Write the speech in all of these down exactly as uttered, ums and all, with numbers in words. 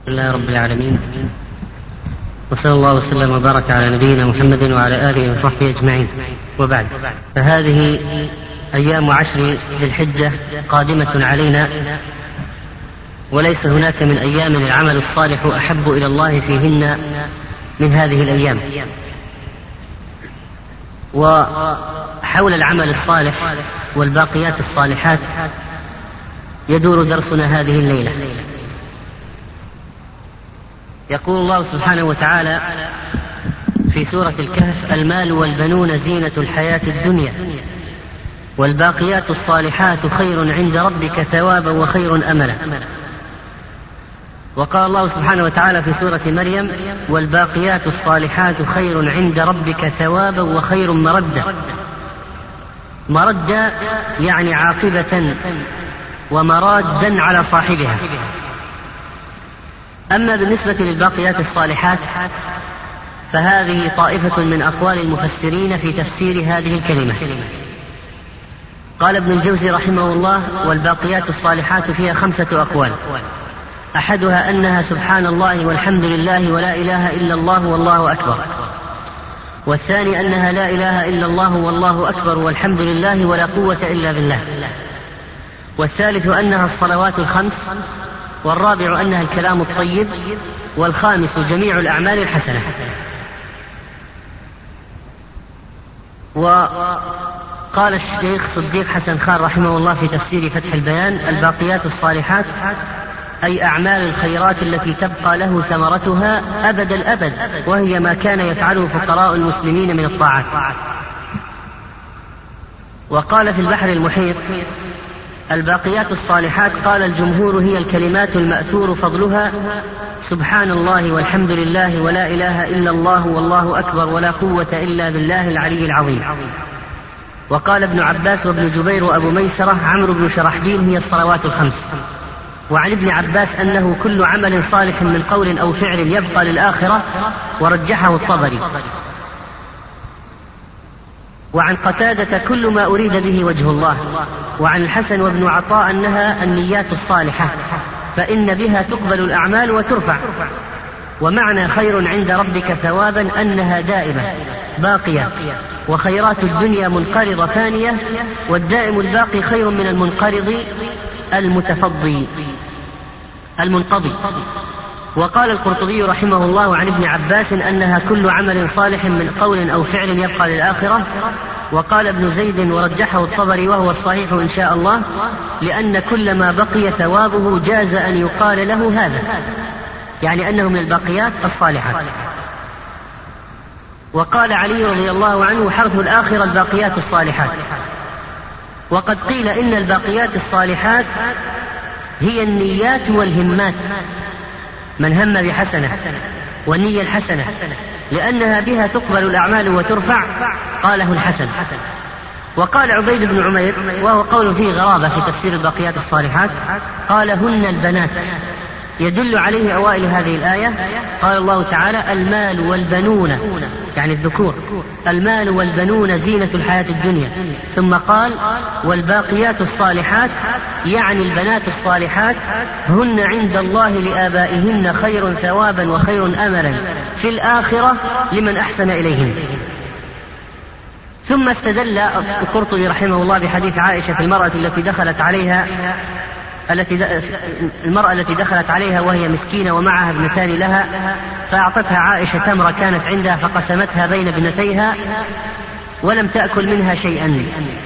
لله رب العالمين، وصلى الله وسلم وبارك على نبينا محمد وعلى آله وصحبه أجمعين، وبعد. فهذه أيام عشر ذي الحجة قادمة علينا، وليس هناك من أيام العمل الصالح أحب إلى الله فيهن من هذه الأيام. وحول العمل الصالح والباقيات الصالحات يدور درسنا هذه الليلة. يقول الله سبحانه وتعالى في سورة الكهف: المال والبنون زينة الحياة الدنيا والباقيات الصالحات خير عند ربك ثوابا وخير أملا. وقال الله سبحانه وتعالى في سورة مريم: والباقيات الصالحات خير عند ربك ثوابا وخير مردا. مردا يعني عاقبة ومرادا على صاحبها. أما بالنسبة للباقيات الصالحات فهذه طائفة من أقوال المفسرين في تفسير هذه الكلمة. قال ابن الجوزي رحمه الله: والباقيات الصالحات فيها خمسة أقوال، أحدها أنها سبحان الله والحمد لله ولا إله إلا الله والله أكبر، والثاني أنها لا إله إلا الله والله أكبر والحمد لله ولا قوة إلا بالله، والثالث أنها الصلوات الخمس، والرابع أنها الكلام الطيب، والخامس جميع الأعمال الحسنة. وقال الشيخ صديق حسن خان رحمه الله في تفسير فتح البيان: الباقيات الصالحات أي أعمال الخيرات التي تبقى له ثمرتها أبد الأبد، وهي ما كان يفعله فقراء المسلمين من الطاعات. وقال في البحر المحيط: الباقيات الصالحات قال الجمهور هي الكلمات المأثور فضلها سبحان الله والحمد لله ولا إله إلا الله والله أكبر ولا قوة إلا بالله العلي العظيم. وقال ابن عباس وابن جبير وأبو ميسرة عمرو بن شرحبيل: هي الصلوات الخمس. وعن ابن عباس أنه كل عمل صالح من قول أو فعل يبقى للآخرة، ورجحه الطبري. وعن قتادة: كل ما أريد به وجه الله. وعن الحسن وابن عطاء أنها النيات الصالحة، فإن بها تقبل الأعمال وترفع. ومعنى خير عند ربك ثوابا أنها دائمة باقية، وخيرات الدنيا منقرضة ثانية، والدائم الباقي خير من المنقرض المتفضي المنقضي. وقال القرطبي رحمه الله عن ابن عباس أنها كل عمل صالح من قول أو فعل يبقى للآخرة. وقال ابن زيد ورجحه الطبري وهو الصحيح إن شاء الله، لأن كل ما بقي ثوابه جاز أن يقال له هذا، يعني أنه من الباقيات الصالحات. وقال علي رضي الله عنه: حرف الآخرة الباقيات الصالحات. وقد قيل إن الباقيات الصالحات هي النيات والهمات، من هم بحسنة، والنية الحسنة، لأنها بها تقبل الأعمال وترفع، قاله الحسن. وقال عبيد بن عمير وهو قول فيه غرابة في تفسير الباقيات الصالحات، قال: هن البنات، يدل عليه أوائل هذه الآية. قال الله تعالى: المال والبنون، يعني الذكور، المال والبنون زينة الحياة الدنيا. ثم قال: والباقيات الصالحات، يعني البنات الصالحات، هن عند الله لآبائهن خير ثوابا وخير أملا في الآخرة لمن أحسن إليهن. ثم استدل القرطبي رحمه الله بحديث عائشة في المرأة التي دخلت عليها التي المرأة التي دخلت عليها وهي مسكينة ومعها ابنتان لها، فأعطتها عائشة تمرة كانت عندها فقسمتها بين ابنتيها ولم تأكل منها شيئا.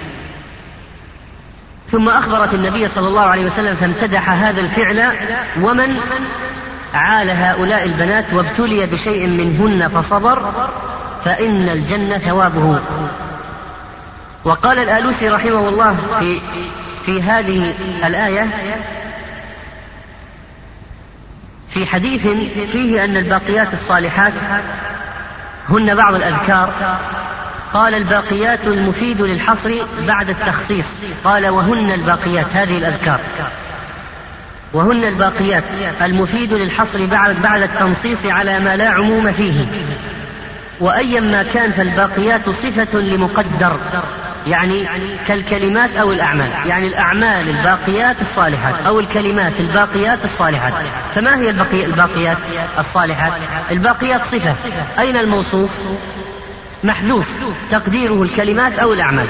ثم أخبرت النبي صلى الله عليه وسلم فامتدح هذا الفعل: ومن عال هؤلاء البنات وابتلي بشيء منهن فصبر فإن الجنة ثوابه. وقال الآلوسي رحمه الله في في هذه الآية في حديث فيه أن الباقيات الصالحات هن بعض الأذكار، قال: الباقيات المفيد للحصر بعد التخصيص، قال: وهن الباقيات، هذه الأذكار، وهن الباقيات المفيد للحصر بعد بعد التنصيص على ما لا عموم فيه. وأيا ما كان فالباقيات صفة لمقدر، يعني كالكلمات أو الأعمال، يعني الأعمال الباقيات الصالحات أو الكلمات الباقيات الصالحات. فما هي البقي الباقيات الصالحات؟ الباقيات صفة، أين الموصوف؟ محذوف، تقديره الكلمات أو الأعمال.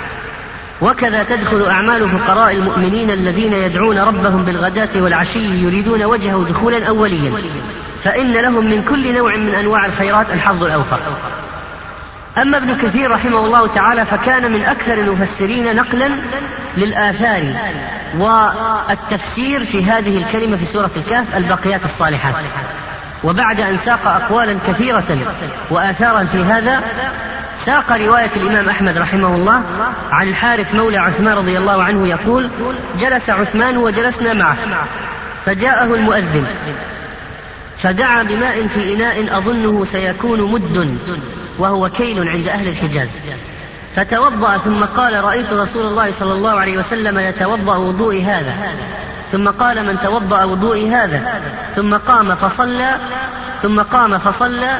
وكذا تدخل أعمال فقراء المؤمنين الذين يدعون ربهم بالغداة والعشي يريدون وجهه دخولا أوليا، فإن لهم من كل نوع من أنواع الخيرات الحظ الأوفر. أما ابن كثير رحمه الله تعالى فكان من أكثر المفسرين نقلا للآثار والتفسير في هذه الكلمة في سورة الكهف الباقيات الصالحات. وبعد أن ساق أقوالا كثيرة وآثارا في هذا، ساق رواية الإمام أحمد رحمه الله عن الحارث مولى عثمان رضي الله عنه يقول: جلس عثمان وجلسنا معه، فجاءه المؤذن فدعا بماء في إناء أظنه سيكون مد، وهو كيل عند أهل الحجاز، فتوضأ ثم قال: رأيت رسول الله صلى الله عليه وسلم يتوضأ وضوئي هذا. ثم قال: من توضأ وضوئي هذا؟ ثم قام فصلى ثم قام فصلى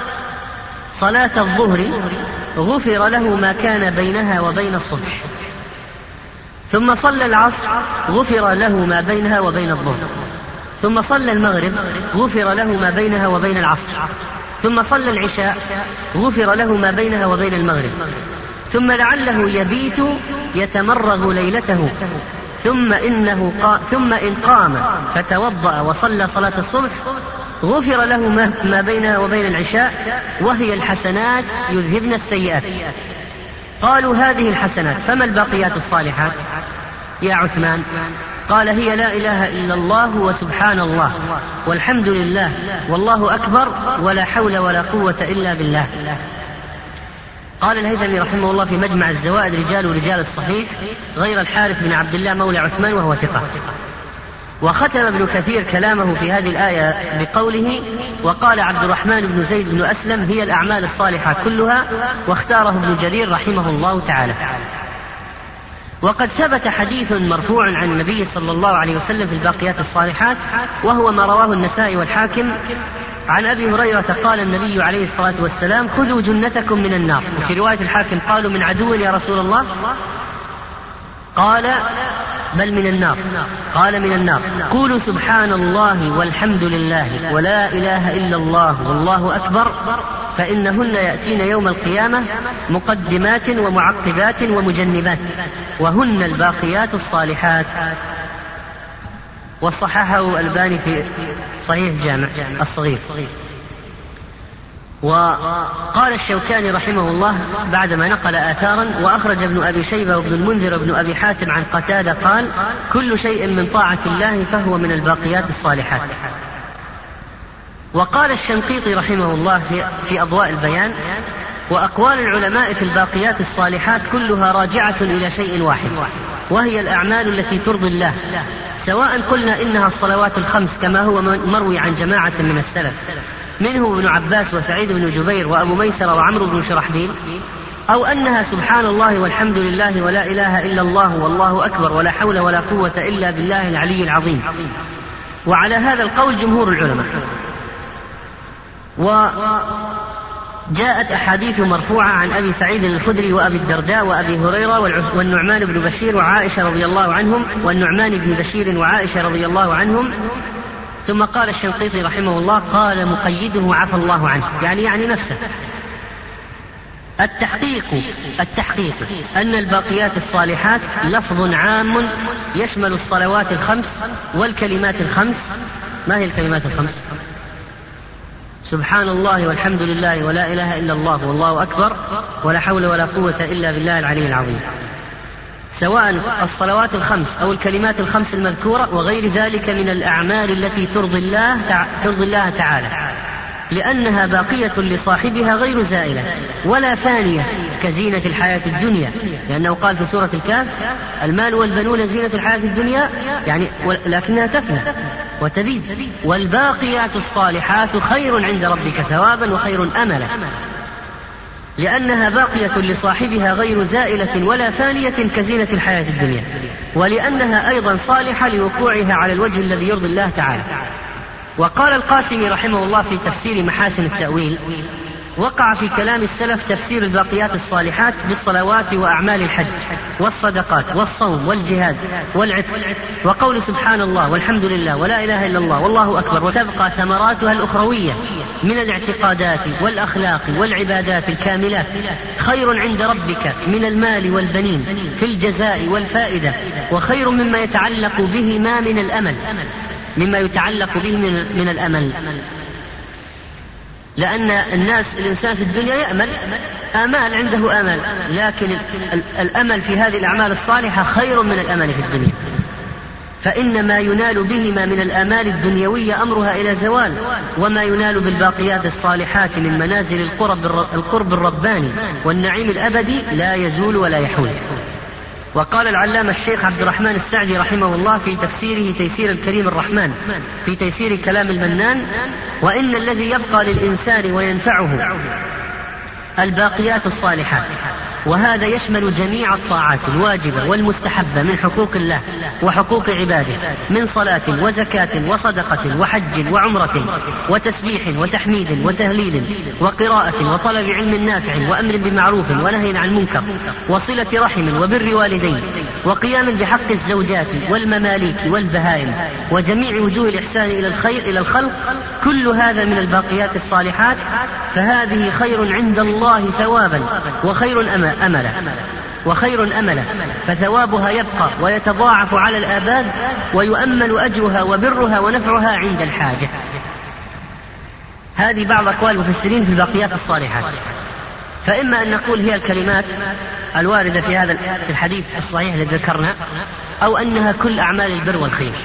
صلاة الظهر غفر له ما كان بينها وبين الصبح. ثم صلى العصر غفر له ما بينها وبين الظهر. ثم صلى المغرب غفر له ما بينها وبين العصر. ثم صلى العشاء غفر له ما بينها وبين المغرب. ثم لعله يبيت يتمرغ ليلته، ثم إنه قا ثم إن قام فتوضأ وصلى صلاة الصبح غفر له ما بينها وبين العشاء، وهي الحسنات يذهبن السيئات. قالوا: هذه الحسنات، فما الباقيات الصالحات يا عثمان؟ قال: هي لا إله إلا الله وسبحان الله والحمد لله والله أكبر ولا حول ولا قوة إلا بالله. قال الهيثمي رحمه الله في مجمع الزوائد: رجال رجال الصحيح غير الحارث بن عبد الله مولى عثمان وهو ثقة. وختم ابن كثير كلامه في هذه الآية بقوله: وقال عبد الرحمن بن زيد بن أسلم: هي الأعمال الصالحة كلها، واختاره ابن جرير رحمه الله تعالى. وقد ثبت حديث مرفوع عن النبي صلى الله عليه وسلم في الباقيات الصالحات، وهو ما رواه النسائي والحاكم عن أبي هريرة قال النبي عليه الصلاة والسلام: خذوا جنتكم من النار. وفي رواية الحاكم قالوا: من عدو يا رسول الله؟ قال: بل من النار. قال: من النار. قولوا سبحان الله والحمد لله ولا إله إلا الله والله أكبر، فإنهن يأتين يوم القيامة مقدمات ومعقبات ومجنبات، وهن الباقيات الصالحات. وصححه الألباني في صحيح الجامع الصغير. وقال الشوكاني رحمه الله بعدما نقل آثارا: وأخرج ابن أبي شيبة وابن المنذر وابن أبي حاتم عن قتادة قال: كل شيء من طاعة الله فهو من الباقيات الصالحات. وقال الشنقيطي رحمه الله في, في أضواء البيان: وأقوال العلماء في الباقيات الصالحات كلها راجعة إلى شيء واحد، وهي الأعمال التي ترضي الله، سواء قلنا إنها الصلوات الخمس كما هو مروي عن جماعة من السلف منه ابن عباس وسعيد بن جبير وأبو ميسر وعمرو بن شرحبيل، أو أنها سبحان الله والحمد لله ولا إله إلا الله والله أكبر ولا حول ولا قوة إلا بالله العلي العظيم. وعلى هذا القول جمهور العلماء. وجاءت أحاديث مرفوعة عن أبي سعيد الخدري وأبي الدرداء وأبي هريرة والنعمان بن بشير وعائشة رضي الله عنهم والنعمان بن بشير وعائشة رضي الله عنهم. ثم قال الشنقيطي رحمه الله: قال مقيده عفى الله عنه، يعني يعني نفسه. التحقيق التحقيق أن الباقيات الصالحات لفظ عام يشمل الصلوات الخمس والكلمات الخمس. ما هي الكلمات الخمس؟ سبحان الله والحمد لله ولا إله إلا الله والله أكبر ولا حول ولا قوة إلا بالله العلي العظيم، سواء الصلوات الخمس أو الكلمات الخمس المذكورة وغير ذلك من الأعمال التي ترضي الله ترضي الله تعالى، لأنها باقية لصاحبها غير زائلة ولا فانية كزينة الحياة الدنيا، لأنه قال في سورة الكهف: المال والبنون زينة الحياة الدنيا، يعني لكنها تفنى وتبيد، والباقيات الصالحات خير عند ربك ثوابا وخير أملا، لأنها باقية لصاحبها غير زائلة ولا فانية كزينة الحياة الدنيا، ولأنها أيضا صالحة لوقوعها على الوجه الذي يرضي الله تعالى. وقال القاسمي رحمه الله في تفسير محاسن التأويل: وقع في كلام السلف تفسير الباقيات الصالحات بالصلوات وأعمال الحج والصدقات والصوم والجهاد والعتق، وقول سبحان الله والحمد لله ولا إله إلا الله والله أكبر، وتبقى ثمراتها الأخروية من الاعتقادات والأخلاق والعبادات الكاملات خير عند ربك من المال والبنين في الجزاء والفائدة، وخير مما يتعلق به ما من الأمل مما يتعلق به من, من الأمل. لأن الناس الإنسان في الدنيا يأمل آمال، عنده آمال، لكن الأمل في هذه الأعمال الصالحة خير من الأمل في الدنيا، فإن ما ينال بهما من الآمال الدنيوية أمرها إلى زوال، وما ينال بالباقيات الصالحات من منازل القرب, القرب الرباني والنعيم الأبدي لا يزول ولا يحول. وقال العلامة الشيخ عبد الرحمن السعدي رحمه الله في تفسيره تيسير الكريم الرحمن في تيسير كلام المنان: وإن الذي يبقى للإنسان وينفعه الباقيات الصالحات، وهذا يشمل جميع الطاعات الواجبة والمستحبة من حقوق الله وحقوق عباده، من صلاة وزكاة وصدقة وحج وعمرة وتسبيح وتحميد وتهليل وقراءة وطلب علم نافع وأمر بمعروف ونهي عن منكر وصلة رحم وبر والدين وقيام بحق الزوجات والمماليك والبهائم وجميع وجوه الإحسان إلى الخير إلى الخلق، كل هذا من الباقيات الصالحات، فهذه خير عند الله ثوابا وخير أملا أملا وخير أملا، فثوابها يبقى ويتضاعف على الآباد، ويؤمل أجرها وبرها ونفعها عند الحاجة. هذه بعض أقوال المفسرين في الباقيات الصالحات. فإما أن نقول هي الكلمات الواردة في هذا الحديث الصحيح الذي ذكرنا، أو أنها كل أعمال البر والخير.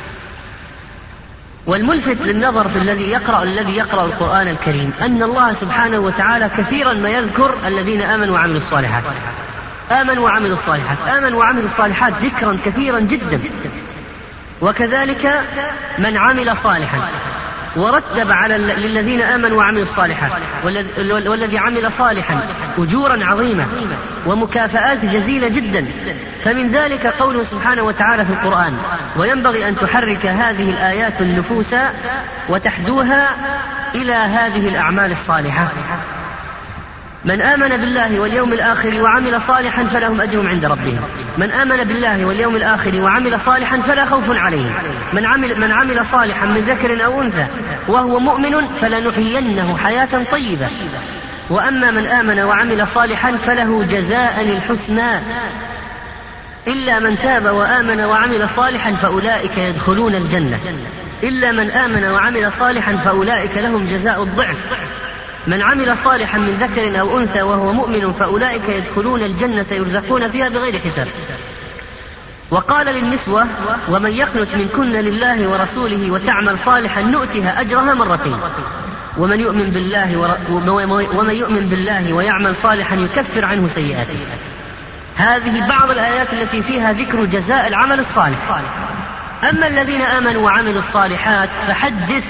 والملفت للنظر في الذي يقرأ الذي يقرأ القرآن الكريم أن الله سبحانه وتعالى كثيرا ما يذكر الذين آمنوا وعملوا الصالحات، آمنوا وعملوا الصالحات، آمنوا وعملوا الصالحات ذكرا كثيرا جدا، وكذلك من عمل صالحا، ورتب على للذين آمنوا وعملوا الصالحات والذي عمل صالحا أجورا عظيمة ومكافآت جزيلة جدا. فمن ذلك قوله سبحانه وتعالى في القرآن: وينبغي أن تحرك هذه الآيات النفوس وتحدوها إلى هذه الأعمال الصالحة. من آمن بالله واليوم الآخر وعمل صالحا فلهم أجر عند ربهم. من آمن بالله واليوم الآخر وعمل صالحا فلا خوف عليهم. من عمل, من عمل صالحا من ذكر أو أنثى وهو مؤمن فلنحيينه حياة طيبة. وأما من آمن وعمل صالحا فله جزاء الحسنى إلا من تاب وآمن وعمل صالحا فأولئك يدخلون الجنة. إلا من آمن وعمل صالحا فأولئك لهم جزاء الضعف. من عمل صالحا من ذكر أو أنثى وهو مؤمن فأولئك يدخلون الجنة يرزقون فيها بغير حساب. وقال للنسوة: ومن يقنت منكن لله ورسوله وتعمل صالحا نؤتها أجرها مرتين ومن يؤمن بالله ور... ومن يؤمن بالله ويعمل صالحا يكفر عنه سيئاته. هذه بعض الآيات التي فيها ذكر جزاء العمل الصالح. أما الذين آمنوا وعملوا الصالحات فحدث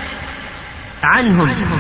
عنهم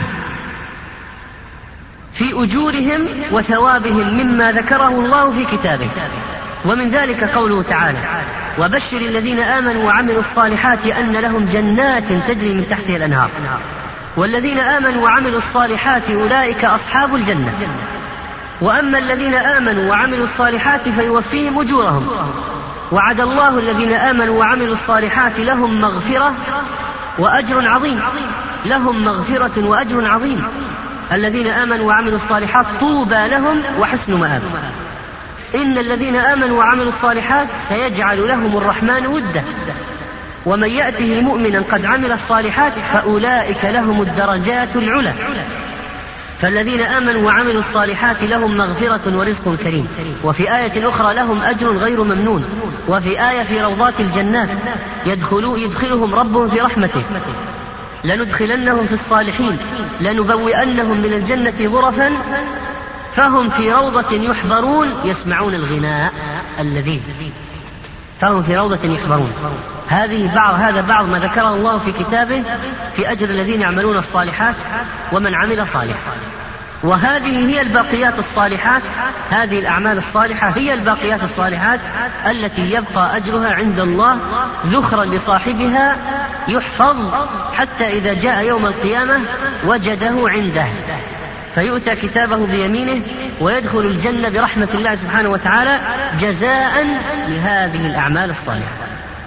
في أجورهم وثوابهم مما ذكره الله في كتابه. ومن ذلك قوله تعالى: وبشر الذين آمنوا وعملوا الصالحات أن لهم جنات تجري من تحتها الأنهار والذين آمنوا وعملوا الصالحات أولئك أصحاب الجنة. وأما الذين آمنوا وعملوا الصالحات فيوفيهم أجورهم. وعد الله الذين آمنوا وعملوا الصالحات لهم مغفرة وأجر عظيم. لهم مغفرة وأجر عظيم. الذين آمنوا وعملوا الصالحات طوبى لهم وحسن مآب. إن الذين آمنوا وعملوا الصالحات سيجعل لهم الرحمن ودا. ومن يأته مؤمنا قد عمل الصالحات فأولئك لهم الدرجات العلى. فالذين آمنوا وعملوا الصالحات لهم مغفرة ورزق كريم. وفي آية أخرى لهم أجر غير ممنون. وفي آية في روضات الجنات يدخلوا يدخلهم ربهم في رحمته. لندخلنهم في الصالحين لنبوئنهم من الجنة غرفا فهم في روضة يحبرون يسمعون الغناء اللذيذ. فهم في روضة يحبرون. هذه بعض هذا بعض ما ذكره الله في كتابه في أجر الذين يعملون الصالحات ومن عمل صالحا. وهذه هي الباقيات الصالحات. هذه الأعمال الصالحة هي الباقيات الصالحات التي يبقى أجرها عند الله ذخرا لصاحبها يحفظ حتى إذا جاء يوم القيامة وجده عنده. فيؤتى كتابه بيمينه ويدخل الجنة برحمة الله سبحانه وتعالى جزاء لهذه الأعمال الصالحة.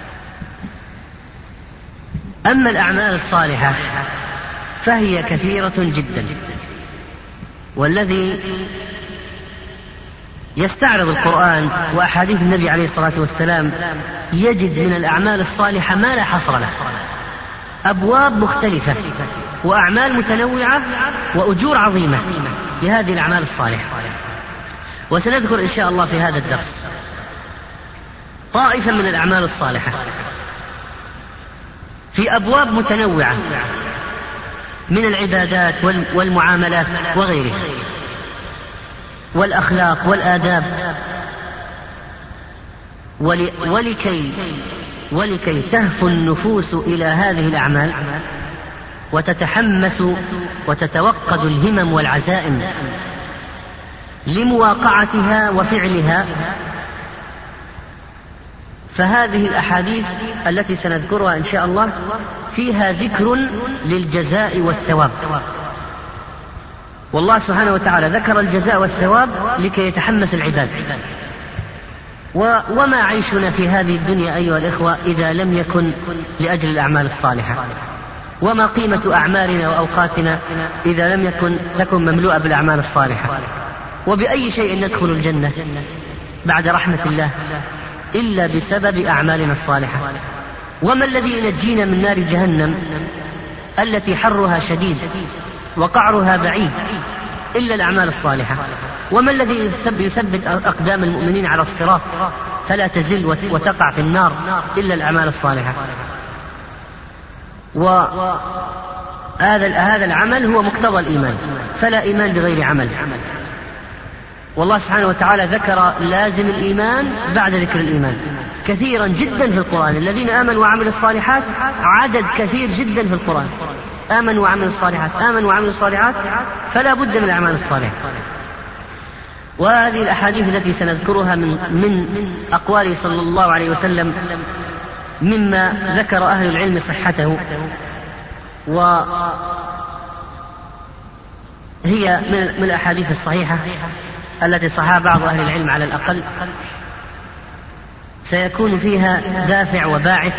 أما الأعمال الصالحة فهي كثيرة جدا، والذي يستعرض القرآن وأحاديث النبي عليه الصلاة والسلام يجد من الأعمال الصالحة ما لا حصر له، أبواب مختلفة وأعمال متنوعة وأجور عظيمة لهذه الأعمال الصالحة. وسنذكر إن شاء الله في هذا الدرس طائفة من الأعمال الصالحة في أبواب متنوعة من العبادات والمعاملات وغيرها والأخلاق والآداب، ولكي ولكي تهفو النفوس إلى هذه الأعمال وتتحمس وتتوقد الهمم والعزائم لمواقعتها وفعلها. فهذه الأحاديث التي سنذكرها إن شاء الله فيها ذكر للجزاء والثواب، والله سبحانه وتعالى ذكر الجزاء والثواب لكي يتحمس العباد. وما عيشنا في هذه الدنيا أيها الإخوة إذا لم يكن لأجل الأعمال الصالحة، وما قيمة أعمالنا وأوقاتنا إذا لم يكن تكن مملوءة بالأعمال الصالحة. وبأي شيء ندخل الجنة بعد رحمة الله إلا بسبب أعمالنا الصالحة. وما الذي ينجينا من نار جهنم التي حرها شديد وقعرها بعيد إلا الأعمال الصالحة؟ وما الذي يثبت أقدام المؤمنين على الصراط فلا تزل وتقع في النار إلا الأعمال الصالحة؟ وهذا هذا العمل هو مقتضى الإيمان، فلا إيمان بغير عمل. والله سبحانه وتعالى ذكر لازم الإيمان بعد ذكر الإيمان كثيرا جدا في القرآن. الذين آمنوا وعملوا الصالحات عدد كثير جدا في القرآن، آمنوا وعملوا الصالحات آمنوا وعملوا الصالحات، فلا بد من الأعمال الصالحة. وهذه الأحاديث التي سنذكرها من, من أقواله صلى الله عليه وسلم مما ذكر أهل العلم صحته، وهي من الأحاديث الصحيحة التي صحها بعض أهل العلم على الأقل، سيكون فيها دافع وباعث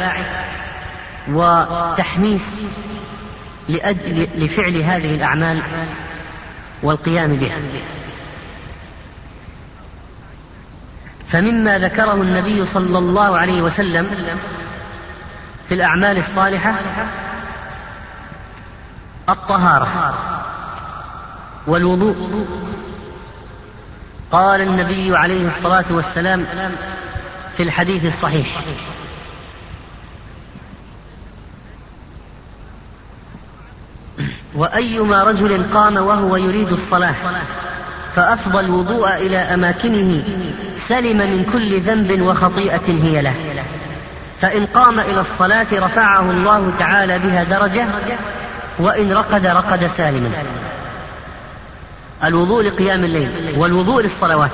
وتحميس لفعل هذه الأعمال والقيام بها. فمما ذكره النبي صلى الله عليه وسلم في الأعمال الصالحة الطهارة والوضوء. قال النبي عليه الصلاة والسلام في الحديث الصحيح: وأيما رجل قام وهو يريد الصلاة فأفضى الوضوء إلى أماكنه سلم من كل ذنب وخطيئة هي له، فإن قام إلى الصلاة رفعه الله تعالى بها درجة، وإن رقد رقد سالما. الوضوء لقيام الليل والوضوء للصلوات.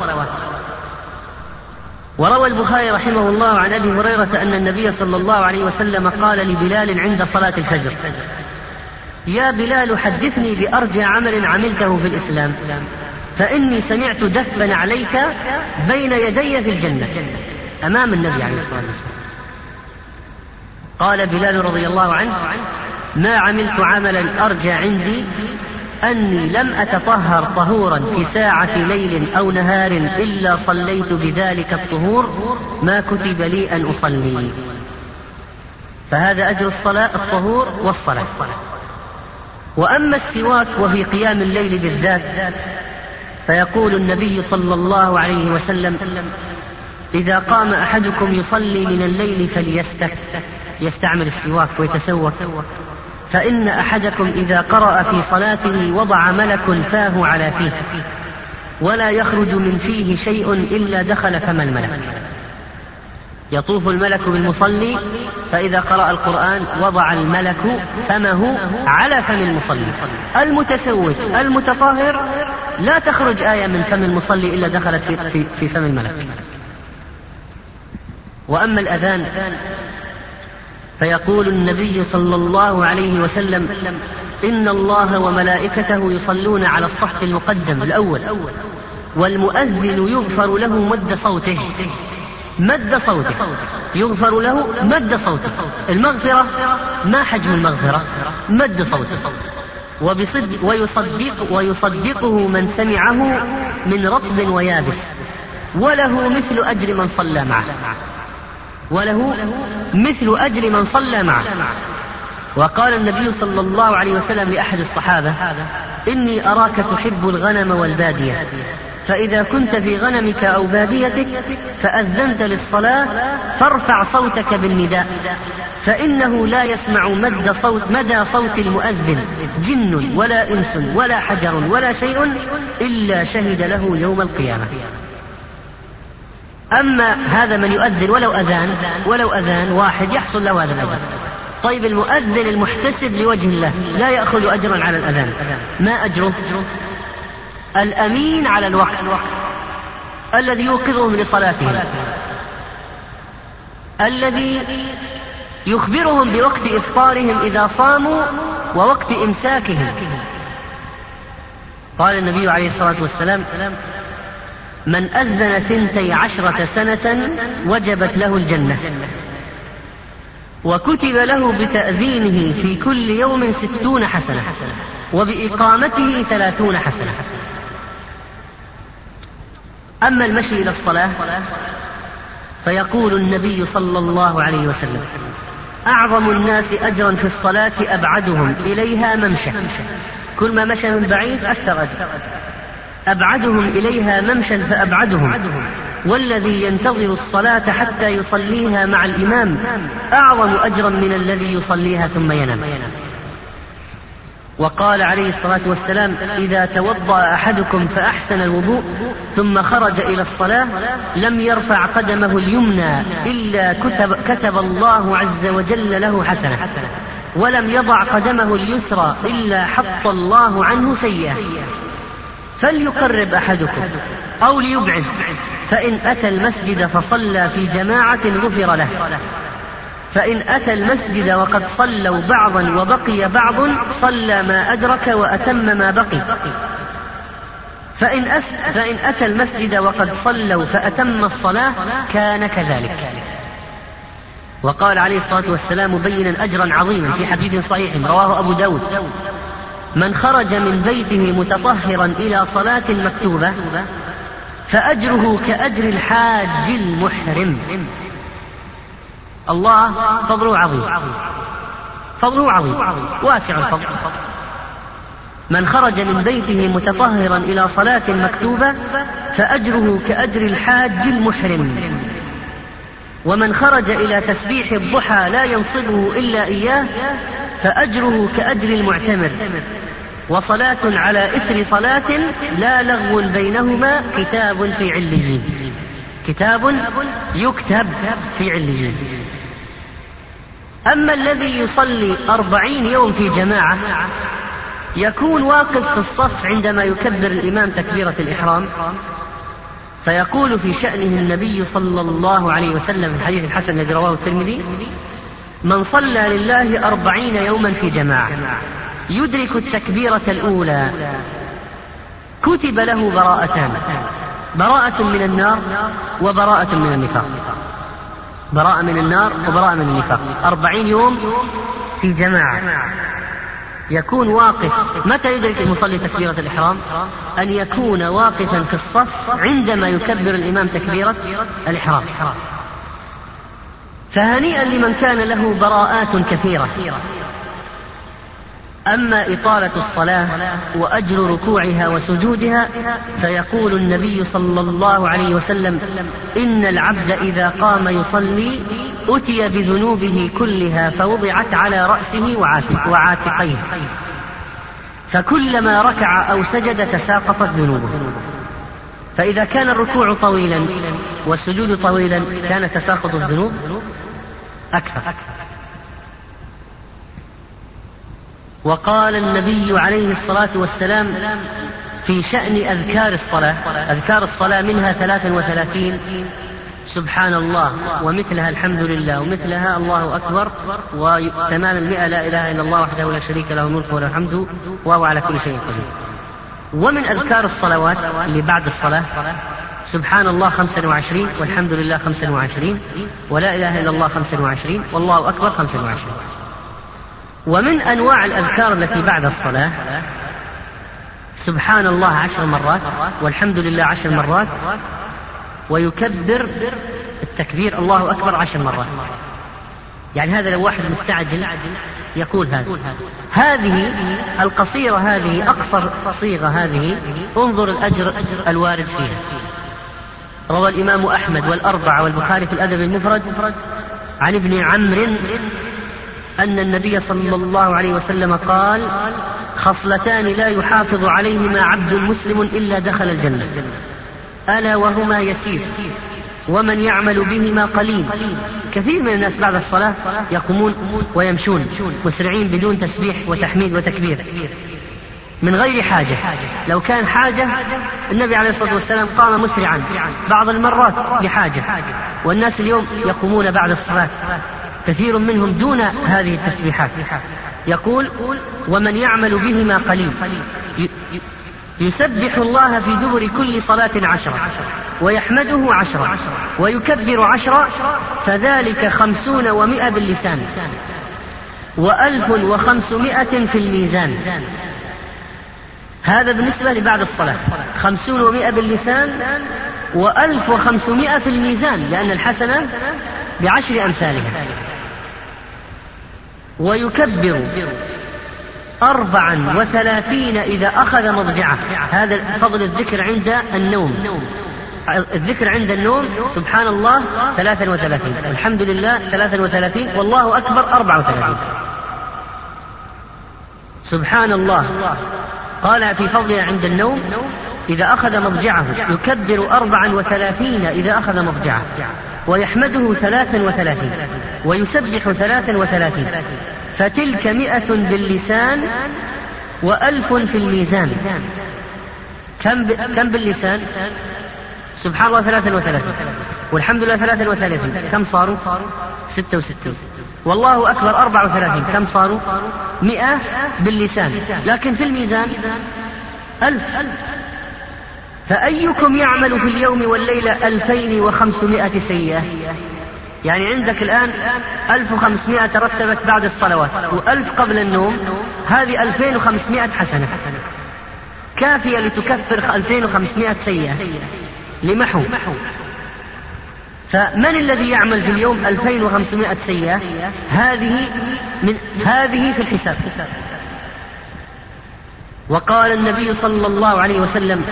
وروى البخاري رحمه الله عن أبي هريرة أن النبي صلى الله عليه وسلم قال لبلال عند صلاة الفجر: يا بلال حدثني بأرجى عمل عملته في الإسلام، فإني سمعت دفا عليك بين يدي في الجنة، أمام النبي عليه الصلاة والسلام. قال بلال رضي الله عنه: ما عملت عملا أرجى عندي أني لم أتطهر طهورا في ساعة ليل أو نهار إلا صليت بذلك الطهور ما كتب لي أن أصلي. فهذا أجر الصلاة، الطهور والصلاة. وأما السواك وفي قيام الليل بالذات فيقول النبي صلى الله عليه وسلم: إذا قام أحدكم يصلي من الليل فليستك، يستعمل السواك ويتسوك، فإن أحدكم إذا قرأ في صلاته وضع ملك فاه على فيه ولا يخرج من فيه شيء إلا دخل فم الملك. يطوف الملك بالمصلي، فإذا قرأ القرآن وضع الملك فمه على فم المصلي. المتسوك المتطهر لا تخرج آية من فم المصلي إلا دخلت في, في, في فم الملك. وأما الأذان فيقول النبي صلى الله عليه وسلم: إن الله وملائكته يصلون على الصف المقدم الأول والمؤذن يغفر له مد صوته مد صوته يغفر له مد صوته. المغفرة ما حجم المغفرة؟ مد صوته. وبصدق ويصدق ويصدقه من سمعه من رطب ويابس، وله مثل أجر من صلى معه وله مثل أجر من صلى معه. وقال النبي صلى الله عليه وسلم لأحد الصحابة: إني أراك تحب الغنم والبادية، فإذا كنت في غنمك أو باديتك فأذنت للصلاة فارفع صوتك بالنداء، فإنه لا يسمع مد صوت مدى صوت المؤذن جن ولا إنس ولا حجر ولا شيء إلا شهد له يوم القيامة. أما هذا من يؤذن ولو أذان ولو أذان واحد يحصل له هذا الأجر. طيب المؤذن المحتسب لوجه الله لا يأخذ أجرا على الأذان، ما أجره؟ الأمين على الوقت الذي يوقظهم لصلاتهم، الذي يخبرهم بوقت إفطارهم إذا صاموا ووقت إمساكهم. قال النبي عليه الصلاة والسلام: من أذن ثنتي عشرة سنة وجبت له الجنة، وكتب له بتأذينه في كل يوم ستون حسنة، وبإقامته ثلاثون حسنة. أما المشي إلى الصلاة فيقول النبي صلى الله عليه وسلم: أعظم الناس أجرا في الصلاة أبعدهم إليها ممشى، كل ما مشى من بعيد أكثر أجر. أبعدهم إليها ممشى فأبعدهم، والذي ينتظر الصلاة حتى يصليها مع الإمام أعظم أجرا من الذي يصليها ثم ينام. وقال عليه الصلاة والسلام: إذا توضأ أحدكم فأحسن الوضوء ثم خرج إلى الصلاة لم يرفع قدمه اليمنى إلا كتب, كتب الله عز وجل له حسنة، ولم يضع قدمه اليسرى إلا حط الله عنه سيئة. فليقرب أحدكم أو ليبعد، فإن أتى المسجد فصلى في جماعة غفر له، فإن أتى المسجد وقد صلوا بعضا وبقي بعض صلى ما أدرك وأتم ما بقي، فإن, أس... فإن أتى المسجد وقد صلوا فأتم الصلاة كان كذلك. وقال عليه الصلاة والسلام مبينا أجرا عظيما في حديث صحيح رواه أبو داود: من خرج من بيته متطهرا إلى صلاة مكتوبة فأجره كأجر الحاج المحرم. الله فضله عظيم، فضله عظيم واسع الفضل. من خرج من بيته متطهرا إلى صلاة مكتوبة فأجره كأجر الحاج المحرم. ومن خرج إلى تسبيح الضحى لا ينصبه إلا إياه فأجره كأجر المعتمر. وصلاة على إثر صلاة لا لغو بينهما كتاب في عليين، كتاب يكتب في عليين. أما الذي يصلي أربعين يوم في جماعة يكون واقف في الصف عندما يكبر الإمام تكبيرة الإحرام، فيقول في شأنه النبي صلى الله عليه وسلم في الحديث الحسن الذي رواه الترمذي: من صلى لله أربعين يوما في جماعة يدرك التكبيرة الأولى كتب له براءتان، براءة من النار وبراءة من النفاق، براءة من النار وبراءة من النفاق. أربعين يوم في جماعة يكون واقف. متى يدرك المصلي تكبيرة الإحرام؟ أن يكون واقفا في الصف عندما يكبر الإمام تكبيرة الإحرام. فهنيئا لمن كان له براءات كثيرة. أما إطالة الصلاة وأجر ركوعها وسجودها فيقول النبي صلى الله عليه وسلم: إن العبد إذا قام يصلي أتي بذنوبه كلها فوضعت على رأسه وعاتقيه، فكلما ركع أو سجد تساقطت ذنوبه. فإذا كان الركوع طويلا والسجود طويلا كان تساقط الذنوب أكثر. وقال النبي عليه الصلاة والسلام في شأن أذكار الصلاة: أذكار الصلاة منها ثلاث وثلاثين سبحان الله ومثلها الحمد لله ومثلها الله أكبر وتمام المئة لا إله إلا الله وحده لا شريك له الملك وله الحمد وهو على كل شيء قدير. ومن أذكار الصلوات اللي بعد الصلاة سبحان الله خمسة وعشرين والحمد لله خمسة وعشرين ولا إله إلا الله خمسة وعشرين والله أكبر خمسة وعشرين. ومن أنواع الأذكار التي بعد الصلاة سبحان الله عشر مرات والحمد لله عشر مرات ويكبر التكبير الله أكبر عشر مرات. يعني هذا لو واحد مستعجل يقول هذا. هذه القصيرة هذه أقصر صيغة هذه انظر الأجر الوارد فيها. روى الإمام أحمد والأربعة والبخاري في الأدب المفرد عن ابن عمرو أن النبي صلى الله عليه وسلم قال خصلتان لا يحافظ عليهما عبد مسلم إلا دخل الجنة ألا وهما يسير ومن يعمل بهما قليل. كثير من الناس بعد الصلاة يقومون ويمشون مسرعين بدون تسبيح وتحميد وتكبير من غير حاجة. لو كان حاجة النبي عليه الصلاة والسلام قام مسرعا بعض المرات لحاجة، والناس اليوم يقومون بعد الصلاة كثير منهم دون هذه التسبيحات. يقول ومن يعمل بهما قليل يسبح الله في دبر كل صلاة عشرة ويحمده عشرة ويكبر عشرة فذلك خمسون ومئة باللسان وألف وخمسمائة في الميزان. هذا بالنسبة لبعد الصلاة خمسون ومئة باللسان وألف وخمسمائة في الميزان لأن الحسنة بعشر أمثالها. ويكبر أربعا وثلاثين إذا أخذ مضجعه. هذا فضل الذكر عند النوم. الذكر عند النوم سبحان الله ثلاثا وثلاثين الحمد لله ثلاثا وثلاثين والله أكبر أربعة وثلاثين. سبحان الله قال في فضلها عند النوم إذا أخذ مضجعه يكبر أربعا وثلاثين إذا أخذ مضجعه ويحمده ثلاثا وثلاثين ويسبح ثلاثا وثلاثين فتلك مئة باللسان وألف في الميزان. كم, ب... كم باللسان؟ سبحان الله ثلاثا وثلاثين والحمد لله ثلاثا وثلاثين كم صاروا؟ ستة وستين والله أكبر أربعة وثلاثين كم صاروا؟ مئة باللسان لكن في الميزان ألف. فأيكم يعمل في اليوم والليلة ألفين وخمسمائة سيئة؟ يعني عندك الآن ألف وخمسمائة ترتبت بعد الصلوات وألف قبل النوم، هذه ألفين وخمسمائة حسنة كافية لتكفر ألفين وخمسمائة سيئة لمحو. فمن الذي يعمل في اليوم ألفين وخمسمائة سيئة؟ هذه من هذه في الحساب. وقال النبي صلى الله عليه وسلم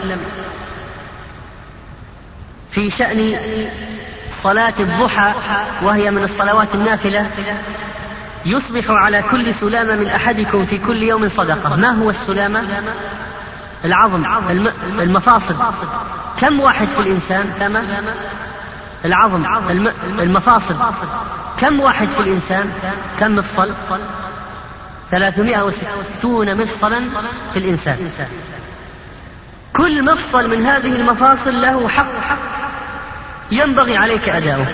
في شأن صلاة الضحى وهي من الصلوات النافلة يصبح على كل سلامة من أحدكم في كل يوم صدقة. ما هو السلامة؟ العظم المفاصل. كم واحد في الإنسان؟ العظم المفاصل. كم واحد في الإنسان؟ كم مفصل؟ ثلاثمائة وستون مفصلا في الإنسان. كل مفصل من هذه المفاصل له حق ينبغي عليك أداؤه.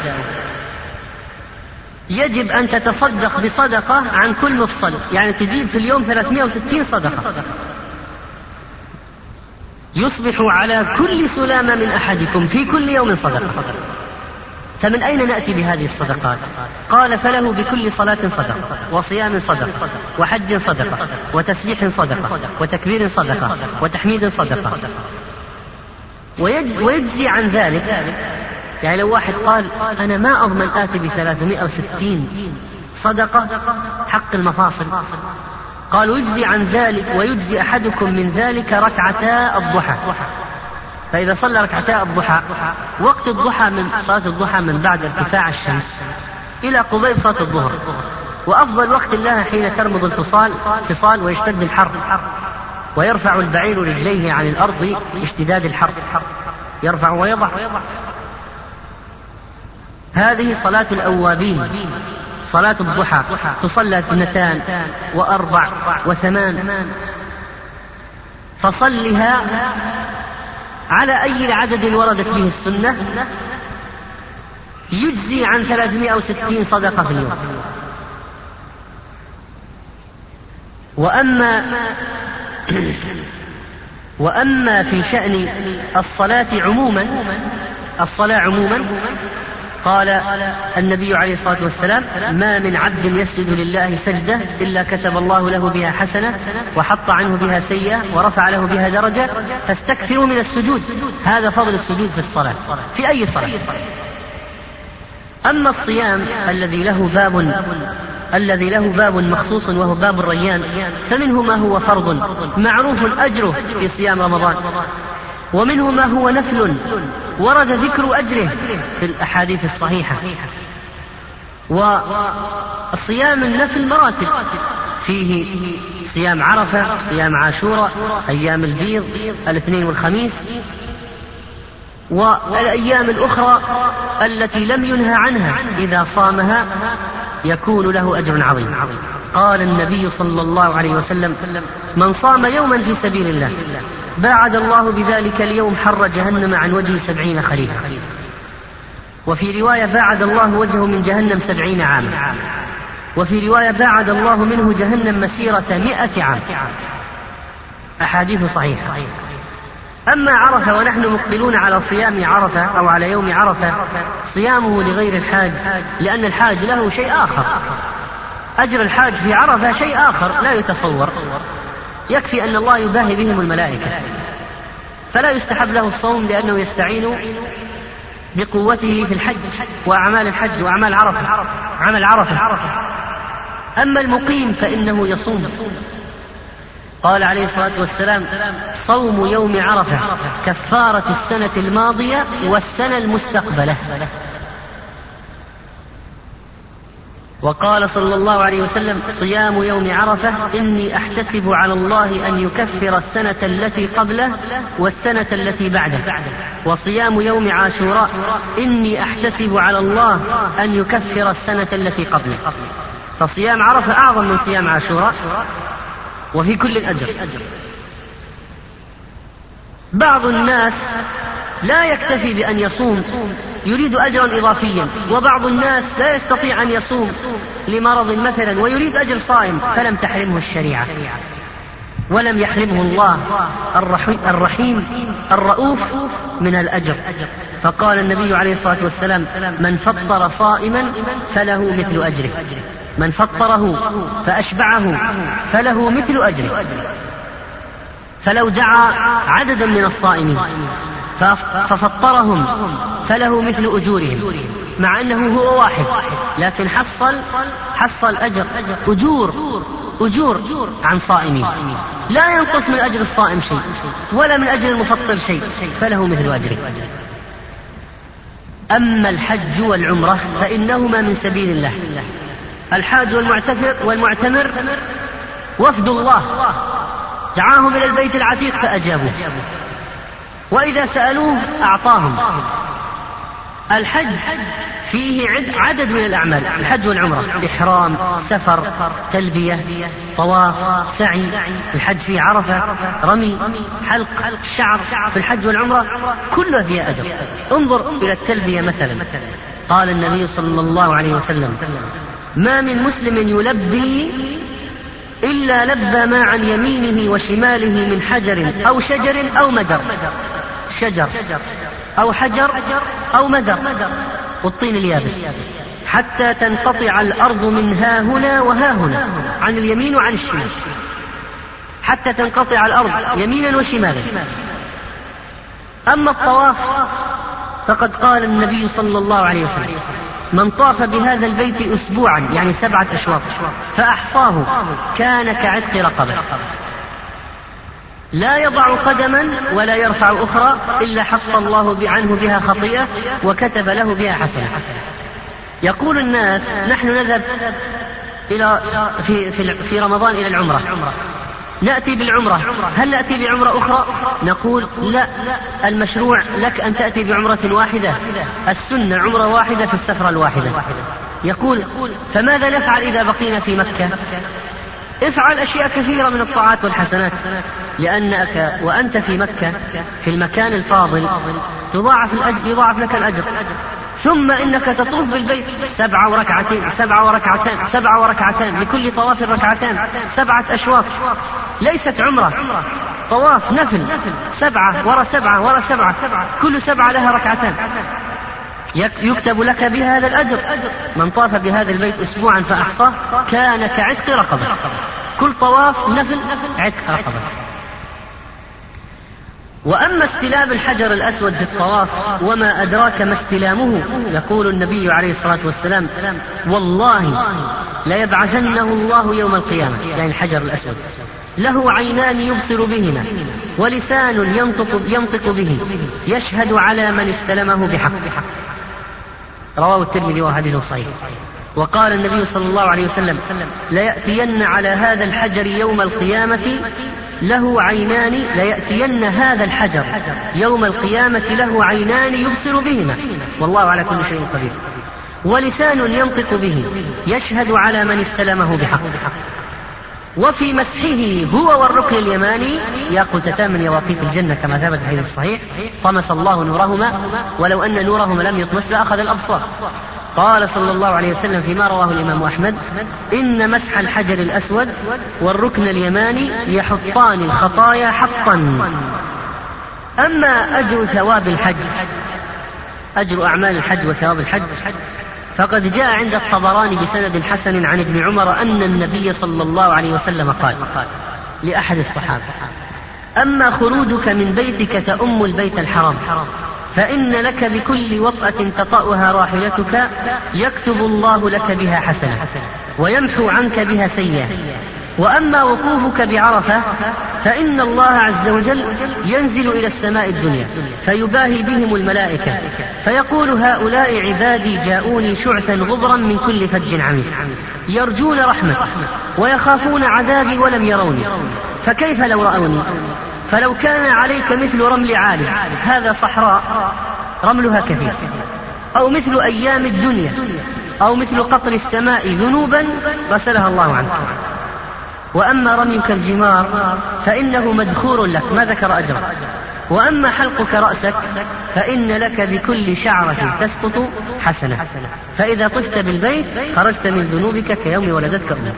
يجب أن تتصدق بصدقة عن كل مفصل، يعني تجيب في اليوم ثلاثمائة وستين صدقة. يصبح على كل سلامة من أحدكم في كل يوم صدقة. فمن أين نأتي بهذه الصدقات؟ قال فله بكل صلاة صدقة وصيام صدقة وحج صدقة وتسبيح صدقة وتكبير صدقة وتحميد صدقة. ويجزي عن ذلك، يعني لو واحد قال أنا ما أضمن آتي بثلاثمائة وستين صدقة حق المفاصل، قالوا يجزي عن ذلك ويجزي أحدكم من ذلك ركعتا الضحى. فإذا صلى ركعتا الضحى، وقت الضحى من صلاة الضحى من بعد ارتفاع الشمس إلى قبيل صلاة الظهر، وأفضل وقت لها حين ترمض الفصال فصال ويشتد الحر ويرفع البعير رجليه عن الأرض اشتداد الحر، يرفع ويضع. هذه صلاة الأوابين، صلاة الضحى تصلى اثنتان وأربع وثمان، فصلها على أي عدد وردت به السنة يجزي عن ثلاثمائة وستين صدقة في اليوم. وأما وأما في شأن الصلاة عموما الصلاة عموما قال النبي عليه الصلاة والسلام: ما من عبد يسجد لله سجدة إلا كتب الله له بها حسنة وحط عنه بها سيئة ورفع له بها درجة، فاستكثروا من السجود. هذا فضل السجود في الصلاة في أي صلاة. أما الصيام الذي له باب الذي له باب مخصوص وهو باب الريان، فمنه ما هو فرض معروف أجره في صيام رمضان، ومنه ما هو نفل ورد ذكر أجره في الأحاديث الصحيحة. وصيام النفل مراتب، فيه صيام عرفة، صيام عاشوراء، أيام البيض، الاثنين والخميس، والأيام الأخرى التي لم ينهى عنها إذا صامها يكون له أجر عظيم. قال النبي صلى الله عليه وسلم: من صام يوما في سبيل الله باعد الله بذلك اليوم حر جهنم عن وجه سبعين خريفا. وفي رواية: باعد الله وجهه من جهنم سبعين عاما. وفي رواية: باعد الله منه جهنم مسيرة مئة عام. أحاديث صحيحة. أما عرفة ونحن مقبلون على صيام عرفة أو على يوم عرفة، صيامه لغير الحاج، لأن الحاج له شيء آخر. أجر الحاج في عرفة شيء آخر لا يتصور، يكفي أن الله يباهي بهم الملائكة، فلا يستحب له الصوم لأنه يستعين بقوته في الحج وأعمال الحج وأعمال عرفة عمل عرفة. أما المقيم فإنه يصوم. قال عليه الصلاة والسلام: صوم يوم عرفة كفارة السنة الماضية والسنة المستقبلة. وقال صلى الله عليه وسلم: صيام يوم عرفة إني أحتسب على الله أن يكفر السنة التي قبله والسنة التي بعده. وصيام يوم عاشوراء إني أحتسب على الله أن يكفر السنة التي قبله. فصيام عرفة أعظم من صيام عاشوراء وفي كل الأجر. بعض الناس لا يكتفي بأن يصوم، يريد أجرا إضافيا، وبعض الناس لا يستطيع أن يصوم لمرض مثلا ويريد أجر صائم، فلم تحرمه الشريعة ولم يحرمه الله الرحيم الرؤوف من الأجر. فقال النبي عليه الصلاة والسلام: من فطر صائما فله مثل أجره، من فطره فأشبعه فله مثل أجره. فلو دعا عددا من الصائمين ففطرهم فله مثل أجورهم، مع أنه هو واحد، لكن حصل حصل أجر أجور أجور عن صائمين، لا ينقص من أجر الصائم شيء ولا من أجر المفطر شيء، فله مثل أجره. أما الحج والعمرة فإنهما من سبيل الله. الحاج والمعتمر والمعتمر وفد الله دعاهم إلى البيت العتيق فأجابوه، وإذا سألوه أعطاهم. الحج فيه عدد من الأعمال، الحج والعمرة، إحرام، سفر، تلبية، طواف، سعي. الحج فيه عرفة، رمي، حلق الشعر. في الحج والعمرة كله فيها أجر. انظر إلى التلبية مثلا، قال النبي صلى الله عليه وسلم: ما من مسلم يلبي إلا لبى ما عن يمينه وشماله من حجر أو شجر أو مدر، شجر أو حجر أو مدر، والطين اليابس، حتى تنقطع الأرض من ها هنا وها هنا، عن اليمين وعن الشمال، حتى تنقطع الأرض يمينا وشمالا. أما الطواف فقد قال النبي صلى الله عليه وسلم: من طاف بهذا البيت أسبوعا، يعني سبعة أشواط، فأحصاه كان كعتق رقبة، لا يضع قدما ولا يرفع أخرى إلا حط الله عنه بها خطيئة وكتب له بها حسنة. يقول الناس: نحن نذهب إلى في, في, في رمضان إلى العمرة، نأتي بالعمرة، هل نأتي بعمرة أخرى؟ نقول: لا، المشروع لك أن تأتي بعمرة واحدة، السنة عمرة واحدة في السفرة الواحدة. يقول: فماذا نفعل إذا بقينا في مكة؟ افعل أشياء كثيرة من الطاعات والحسنات، لأنك وأنت في مكة في المكان الفاضل تضاعف الأجر، يضاعف لك الأجر. ثم إنك تطوف بالبيت سبعة وركعتين سبعة وركعتين سبعة وركعتين، لكل طواف ركعتان، سبعة أشواط، ليست عمرة، طواف نفل، سبعة ورا سبعة ورا سبعة، كل سبعة لها ركعتان، يكتب لك بهذا الأجر. من طاف بهذا البيت أسبوعا فأحصاه كان كعتق رقبة، كل طواف نفل عتق رقبة. وأما استلام الحجر الأسود في الطواف وما أدراك ما استلامه، يقول النبي عليه الصلاة والسلام: والله ليبعثنه الله يوم القيامة، يعني الحجر الأسود، له عينان يبصر بهما ولسان ينطق, ينطق به، يشهد على من استلمه بحق. رواه الترمذي وحديث صحيح. وقال النبي صلى الله عليه وسلم: ليأتين على هذا الحجر يوم القيامة له عينان ليأتين هذا الحجر يوم القيامة له عينان يبصر بهما، والله على كل شيء قدير، ولسان ينطق به، يشهد على من استلمه بحق. وفي مسحه هو والركن اليماني ياقوتتان من يواقيت الجنة كما ثبت في الحديث الصحيح: طمس الله نورهما ولو أن نورهما لم يطمس لأخذ الأبصار. قال صلى الله عليه وسلم فيما رواه الإمام أحمد: إن مسح الحجر الأسود والركن اليماني يحطان الخطايا حطا. أما أجر ثواب الحج، أجر أعمال الحج وثواب الحج، فقد جاء عند الطبراني بسند حسن عن ابن عمر أن النبي صلى الله عليه وسلم قال لأحد الصحابة: أما خروجك من بيتك تأم البيت الحرام فإن لك بكل وطأة تطأها راحلتك يكتب الله لك بها حسنة ويمحو عنك بها سيئة. وأما وقوفك بعرفة فإن الله عز وجل ينزل إلى السماء الدنيا فيباهي بهم الملائكة فيقول: هؤلاء عبادي جاءوني شعثا غبرا من كل فج عميق، يرجون رحمة ويخافون عذابي ولم يروني، فكيف لو رأوني؟ فلو كان عليك مثل رمل عالي، هذا صحراء رملها كثير، أو مثل أيام الدنيا، أو مثل قطر السماء ذنوبا غسلها الله عنك. وأما رميك الجمار فإنه مدخور لك، ما ذكر أجرا. وأما حلقك رأسك فإن لك بكل شعرة تسقط حسنة، فإذا طفت بالبيت خرجت من ذنوبك كيوم ولدتك أمك.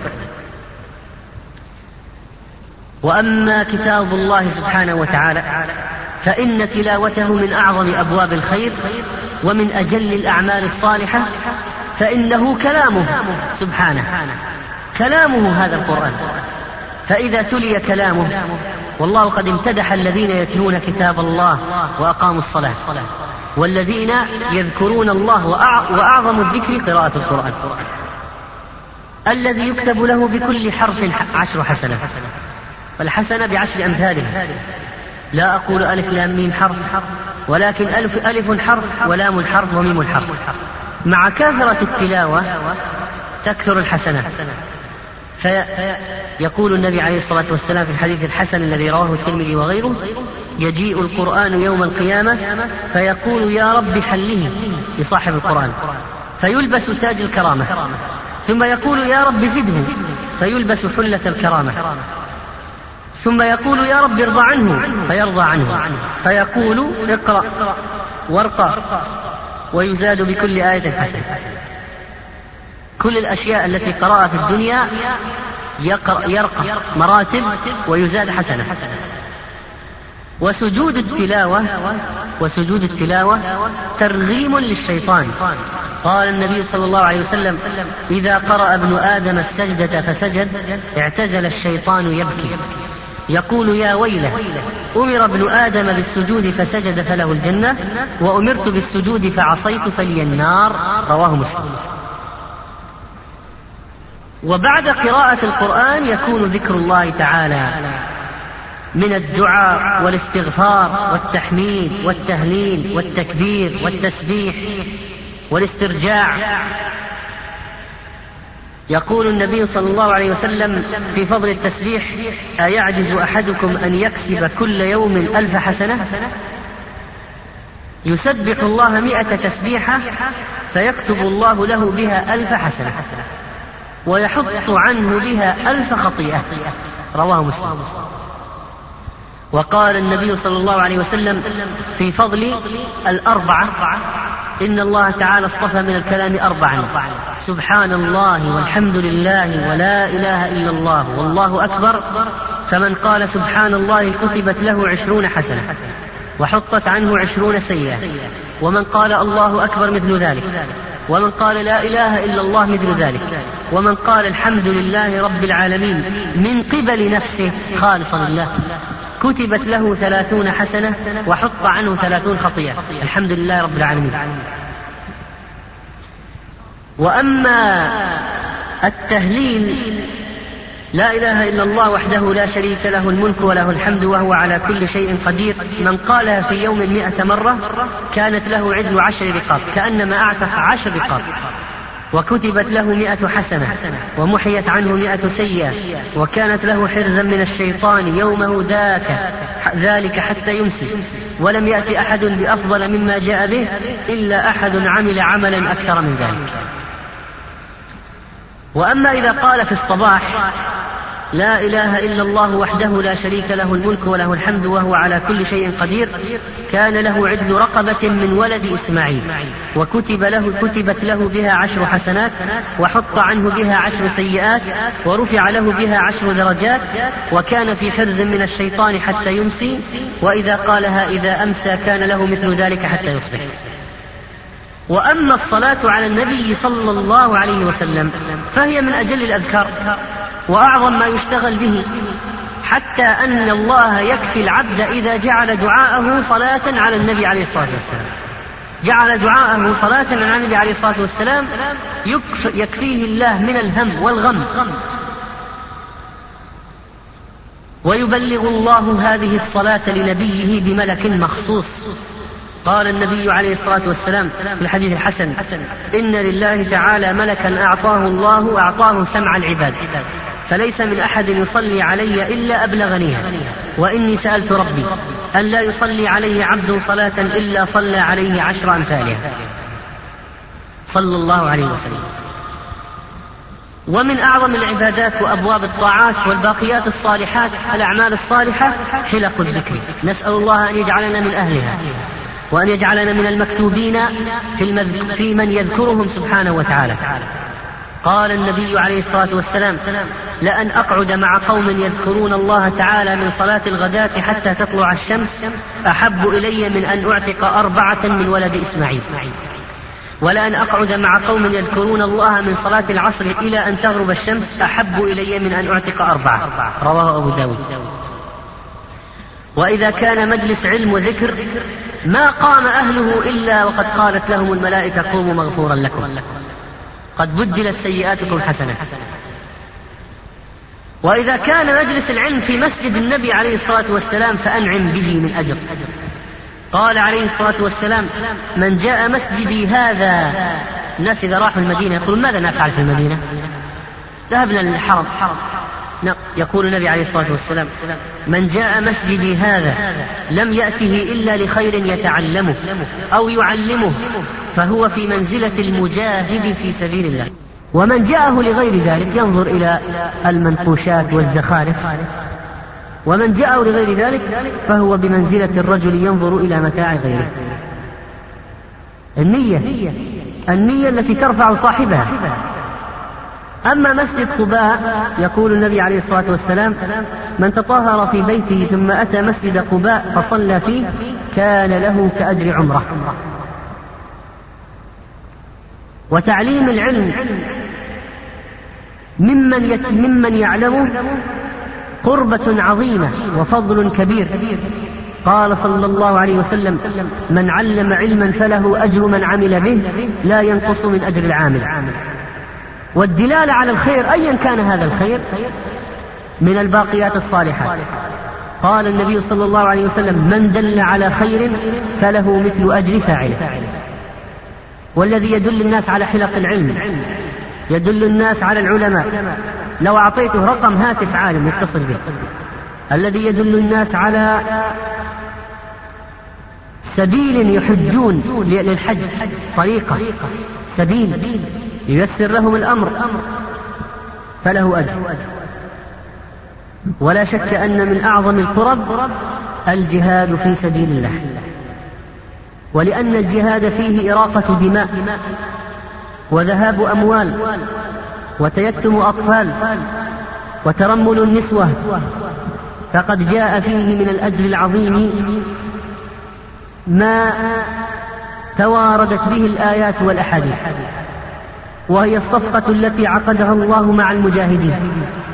وأما كتاب الله سبحانه وتعالى فإن تلاوته من أعظم أبواب الخير ومن أجل الأعمال الصالحة، فإنه كلامه سبحانه، كلامه هذا القرآن. فإذا تلي كلامه، والله قد امتدح الذين يتلون كتاب الله وأقاموا الصلاة والذين يذكرون الله، وأعظم الذكر قراءة القرآن الذي يكتب له بكل حرف عشر حسنة، والحسنة بعشر أمثالها. لا أقول ألف لام ميم حرف، ولكن ألف ألف حرف ولام حرف وميم حرف. مع كثرة التلاوة تكثر الحسنات. فيقول النبي عليه الصلاة والسلام في الحديث الحسن الذي رواه الترمذي وغيره: يجيء القرآن يوم القيامة فيقول: يا رب حله لصاحب القرآن، فيلبس تاج الكرامة، ثم يقول: يا رب زده، فيلبس حلة الكرامة، ثم يقول: يا رب ارضى عنه، فيرضى عنه، فيقول: اقرأ وارقى، ويزاد بكل آية حسنة. كل الأشياء التي قرأها في الدنيا يرقى مراتب ويزاد حسنة. وسجود التلاوة وسجود التلاوة ترغيم للشيطان. قال النبي صلى الله عليه وسلم: إذا قرأ ابن آدم السجدة فسجد اعتزل الشيطان يبكي يقول: يا ويله، أمر ابن آدم بالسجود فسجد فله الجنة، وأمرت بالسجود فعصيت فلي النار. رواه مسلم. وبعد قراءة القرآن يكون ذكر الله تعالى من الدعاء والاستغفار والتحميد والتهليل والتكبير والتسبيح والاسترجاع. يقول النبي صلى الله عليه وسلم في فضل التسبيح: أيعجز أحدكم أن يكسب كل يوم ألف حسنة؟ يسبح الله مئة تسبيحة فيكتب الله له بها ألف حسنة ويحط عنه بها ألف خطيئة. رواه مسلم. وقال النبي صلى الله عليه وسلم في فضل الأربعة: إن الله تعالى اصطفى من الكلام أربعا: سبحان الله والحمد لله ولا إله إلا الله والله أكبر. فمن قال سبحان الله كتبت له عشرون حسنة وحطت عنه عشرون سيئة. ومن قال الله أكبر مثل ذلك. ومن قال لا إله إلا الله مثل ذلك. ومن قال الحمد لله رب العالمين من قبل نفسه خالصا لله كتبت له ثلاثون حسنة وحط عنه ثلاثون خطيئة. الحمد لله رب العالمين. وأما التهليل: لا إله إلا الله وحده لا شريك له الملك وله الحمد وهو على كل شيء قدير، من قالها في يوم مئة مرة كانت له عدل عشر رقاب، كأنما أعتق عشر رقاب، وكتبت له مئة حسنة ومحيت عنه مئة سيئة، وكانت له حرزا من الشيطان يومه ذاك ذلك حتى يمسي، ولم يأتي أحد بأفضل مما جاء به إلا أحد عمل عملا أكثر من ذلك. وأما إذا قال في الصباح: لا إله إلا الله وحده لا شريك له الملك وله الحمد وهو على كل شيء قدير، كان له عدل رقبة من ولد إسماعيل، وكتب له كتبت له بها عشر حسنات، وحط عنه بها عشر سيئات، ورفع له بها عشر درجات، وكان في حرز من الشيطان حتى يمسي، وإذا قالها إذا أمسى كان له مثل ذلك حتى يصبح. وأما الصلاة على النبي صلى الله عليه وسلم فهي من أجل الأذكار وأعظم ما يشتغل به، حتى أن الله يكفي العبد إذا جعل دعاءه صلاة على النبي عليه الصلاة والسلام، جعل دعاءه صلاة على النبي عليه الصلاة والسلام يكفيه الله من الهم والغم، ويبلغ الله هذه الصلاة لنبيه بملك مخصوص. قال النبي عليه الصلاة والسلام في الحديث الحسن: إن لله تعالى ملكا أعطاه الله أعطاه سمع العباد، فليس من أحد يصلي علي إلا أبلغنيها، وإني سألت ربي أن لا يصلي عليه عبد صلاة إلا صلى عليه عشر أمثالها، صلى الله عليه وسلم. ومن أعظم العبادات وأبواب الطاعات والباقيات الصالحات الأعمال الصالحة حلق الذكر، نسأل الله أن يجعلنا من أهلها، وأن يجعلنا من المكتوبين في, في من يذكرهم سبحانه وتعالى. قال النبي عليه الصلاة والسلام: لأن أقعد مع قوم يذكرون الله تعالى من صلاة الغداة حتى تطلع الشمس أحب إلي من أن أعتق أربعة من ولد إسماعيل، ولأن أقعد مع قوم يذكرون الله من صلاة العصر إلى أن تغرب الشمس أحب إلي من أن أعتق أربعة. رواه أبو داود. وإذا كان مجلس علم وذكر ما قام أهله إلا وقد قالت لهم الملائكة: قوموا مغفورا لكم، قد بدلت سيئاتكم حسنة. وإذا كان مجلس العلم في مسجد النبي عليه الصلاة والسلام فأنعم به من أجر. قال عليه الصلاة والسلام: من جاء مسجدي هذا، الناس إذا راحوا المدينة يقولون: ماذا نفعل في المدينة؟ ذهبنا للحرم. يقول النبي عليه الصلاة والسلام: من جاء مسجدي هذا لم يأته إلا لخير يتعلمه أو يعلمه فهو في منزلة المجاهد في سبيل الله. ومن جاءه لغير ذلك ينظر إلى المنقوشات والزخارف، ومن جاءه لغير ذلك فهو بمنزلة الرجل ينظر إلى متاع غيره. النية النية التي ترفع صاحبها. أما مسجد قباء يقول النبي عليه الصلاة والسلام: من تطهر في بيته ثم أتى مسجد قباء فصلى فيه كان له كأجر عمره. وتعليم العلم ممن, يت... ممن يعلمه قربة عظيمة وفضل كبير. قال صلى الله عليه وسلم: من علم علما فله أجر من عمل به لا ينقص من أجر العامل. والدلالة على الخير أيا كان هذا الخير من الباقيات الصالحات. قال النبي صلى الله عليه وسلم: من دل على خير فله مثل أجر فاعله. والذي يدل الناس على حلق العلم، يدل الناس على العلماء، لو أعطيته رقم هاتف عالم يتصل به. الذي يدل الناس على سبيل يحجون للحج، طريقة سبيل ييسر لهم الأمر فله أجر. ولا شك أن من أعظم القرب الجهاد في سبيل الله. ولأن الجهاد فيه إراقة دماء وذهاب أموال وتيتم أطفال وترمل النسوة، فقد جاء فيه من الأجر العظيم ما تواردت به الآيات والأحاديث، وهي الصفقة التي عقدها الله مع المجاهدين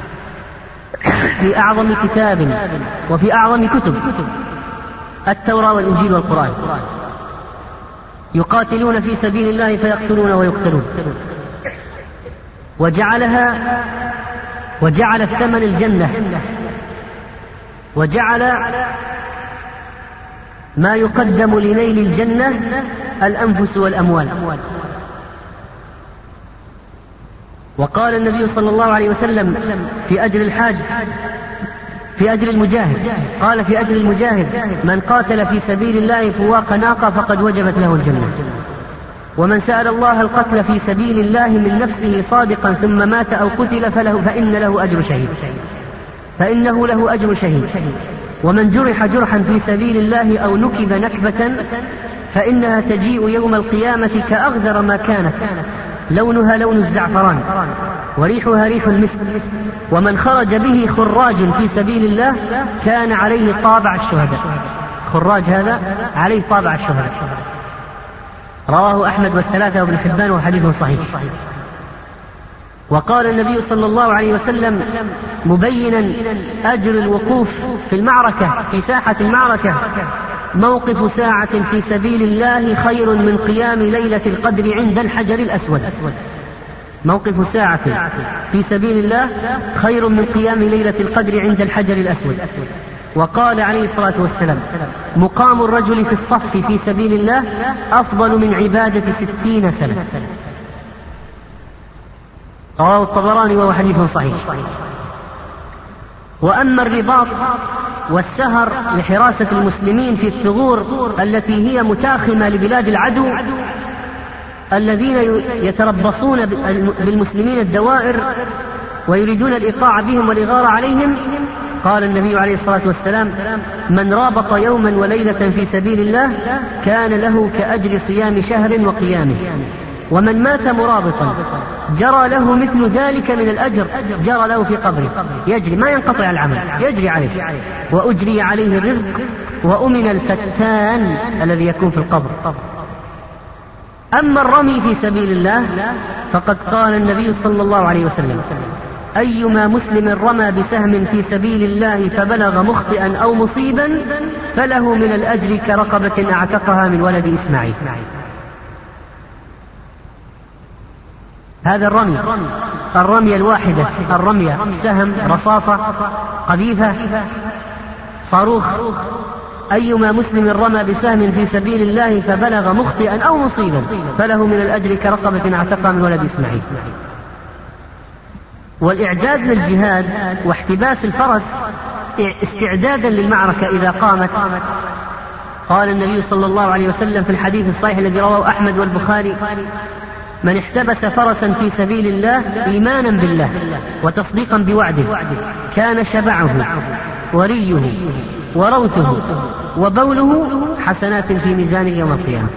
في أعظم كتاب وفي أعظم كتب التوراة والإنجيل والقرآن، يقاتلون في سبيل الله فيقتلون ويقتلون، وجعلها وجعل الثمن الجنة، وجعل ما يقدم لنيل الجنة الأنفس والأموال. وقال النبي صلى الله عليه وسلم في أجر الحاج في أجر المجاهد، قال في أجر المجاهد: من قاتل في سبيل الله فواق ناقة فقد وجبت له الجنة، ومن سأل الله القتل في سبيل الله من نفسه صادقا ثم مات أو قتل فله فإن له أجر شهيد فإنه له أجر شهيد، ومن جرح جرحا في سبيل الله أو نكب نكبة فإنها تجيء يوم القيامة كأغذر ما كانت، لونها لون الزعفران وريحها ريح المسك، ومن خرج به خراج في سبيل الله كان عليه طابع الشهداء. خراج هذا عليه طابع الشهداء. رواه أحمد والثلاثة وابن حبان وحديث صحيح. وقال النبي صلى الله عليه وسلم مبينا أجر الوقوف في المعركة في ساحة المعركة: موقف ساعة في سبيل الله خير من قيام ليلة القدر عند الحجر الأسود. موقف ساعة في سبيل الله خير من قيام ليلة القدر عند الحجر الأسود. وقال عليه الصلاة والسلام: مقام الرجل في الصف في سبيل الله أفضل من عبادة ستين سنة. رواه الطبراني وهو حديث صحيح. وأما الرباط والسهر لحراسة المسلمين في الثغور التي هي متاخمة لبلاد العدو الذين يتربصون بالمسلمين الدوائر ويريدون الإيقاع بهم والإغارة عليهم، قال النبي عليه الصلاة والسلام: من رابط يوما وليلة في سبيل الله كان له كأجر صيام شهر وقيامه، ومن مات مرابطا جرى له مثل ذلك من الأجر جرى له في قبره، يجري ما ينقطع العمل، يجري عليه، وأجري عليه الرزق، وأمن الفتان الذي يكون في القبر. أما الرمي في سبيل الله فقد قال النبي صلى الله عليه وسلم: أيما مسلم رمى بسهم في سبيل الله فبلغ مخطئا أو مصيبا فله من الأجر كرقبة أعتقها من ولد إسماعيل. هذا الرمي، الرمية الواحدة، الرمية سهم، رصاصة، قذيفة، صاروخ. أيما مسلم رمى بسهم في سبيل الله فبلغ مخطئا أو مصيبا فله من الأجر كرقبة أعتقها من ولد إسماعيل. والإعداد للجهاد واحتباس الفرس استعدادا للمعركة إذا قامت. قال النبي صلى الله عليه وسلم في الحديث الصحيح الذي رواه أحمد والبخاري: من احتبس فرسا في سبيل الله إيمانا بالله وتصديقا بوعده كان شبعه وريه وروثه وبوله حسنات في ميزان يوم القيامة.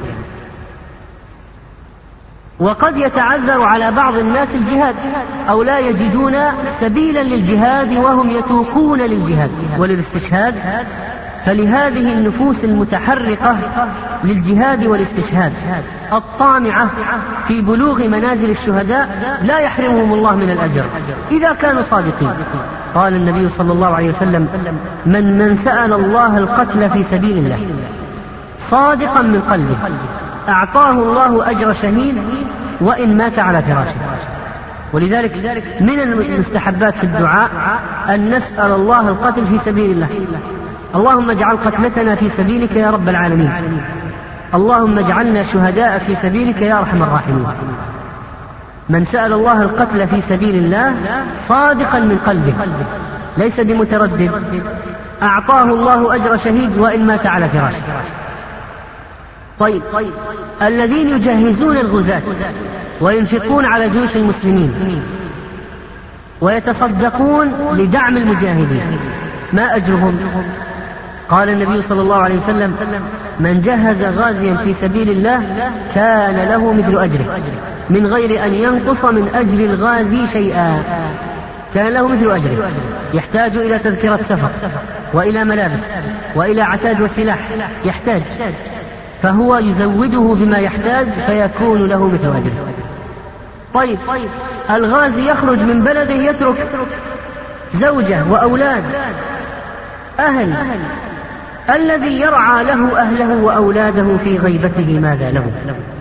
وقد يتعذر على بعض الناس الجهاد أو لا يجدون سبيلا للجهاد وهم يتوقون للجهاد وللاستشهاد، فلهذه النفوس المتحرقة للجهاد والاستشهاد الطامعة في بلوغ منازل الشهداء لا يحرمهم الله من الأجر إذا كانوا صادقين. قال النبي صلى الله عليه وسلم: من من سأل الله القتل في سبيل الله صادقا من قلبه أعطاه الله أجر شهيد وإن مات على فراشه. ولذلك من المستحبات في الدعاء أن نسأل الله القتل في سبيل الله. اللهم اجعل قتلتنا في سبيلك يا رب العالمين، اللهم اجعلنا شهداء في سبيلك يا أرحم الراحمين. من سأل الله القتل في سبيل الله صادقا من قلبه ليس بمتردد أعطاه الله أجر شهيد وإن مات على فراشه. طيب، الذين يجهزون الغزاة وينفقون على جيوش المسلمين ويتصدقون لدعم المجاهدين ما أجرهم؟ قال النبي صلى الله عليه وسلم: من جهز غازيا في سبيل الله كان له مثل أجره من غير أن ينقص من أجر الغازي شيئا. كان له مثل أجره. يحتاج إلى تذكرة سفر وإلى ملابس وإلى عتاد وسلاح، يحتاج، فهو يزوده بما يحتاج فيكون له مثل أجره. طيب الغازي يخرج من بلده يترك زوجة وأولاد أهل، الذي يرعى له أهله وأولاده في غيبته ماذا له؟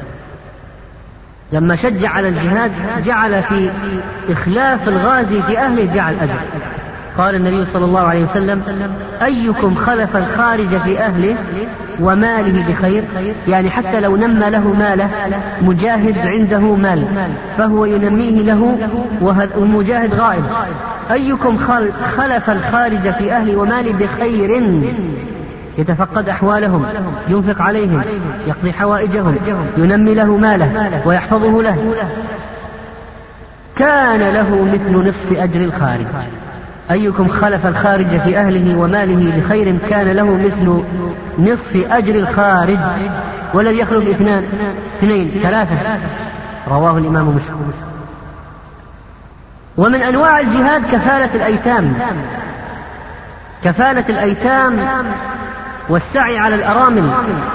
لما شجع على الجهاد جعل في إخلاف الغازي في أهله جعل أجر. قال النبي صلى الله عليه وسلم: أيكم خلف الخارج في أهله وماله بخير؟ يعني حتى لو نمى له ماله، مجاهد عنده مال فهو ينميه له والمجاهد غائب. أيكم خلف الخارج في أهله وماله بخير؟ يتفقد أحوالهم، ينفق عليهم، يقضي حوائجهم، ينمي له ماله ويحفظه له، كان له مثل نصف أجر الخارج. أيكم خلف الخارج في أهله وماله بخير كان له مثل نصف أجر الخارج. والذي يخلف اثنان اثنين ثلاثة. رواه الإمام مسلم. ومن أنواع الجهاد كفالة الأيتام، كفالة الأيتام والسعي على الأرامل.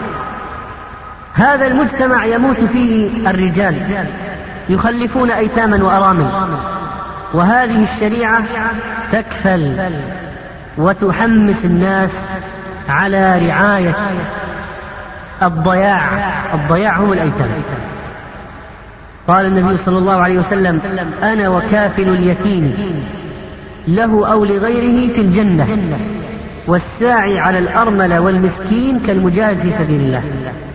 هذا المجتمع يموت فيه الرجال، يخلفون أيتاما وأرامل، وهذه الشريعة تكفل وتحمس الناس على رعاية الضياع. الضياع هم الأيتام. قال النبي صلى الله عليه وسلم: أنا وكافل اليتيم له أو لغيره في الجنة، والساعي على الأرمل والمسكين كالمجاهد في سبيل الله.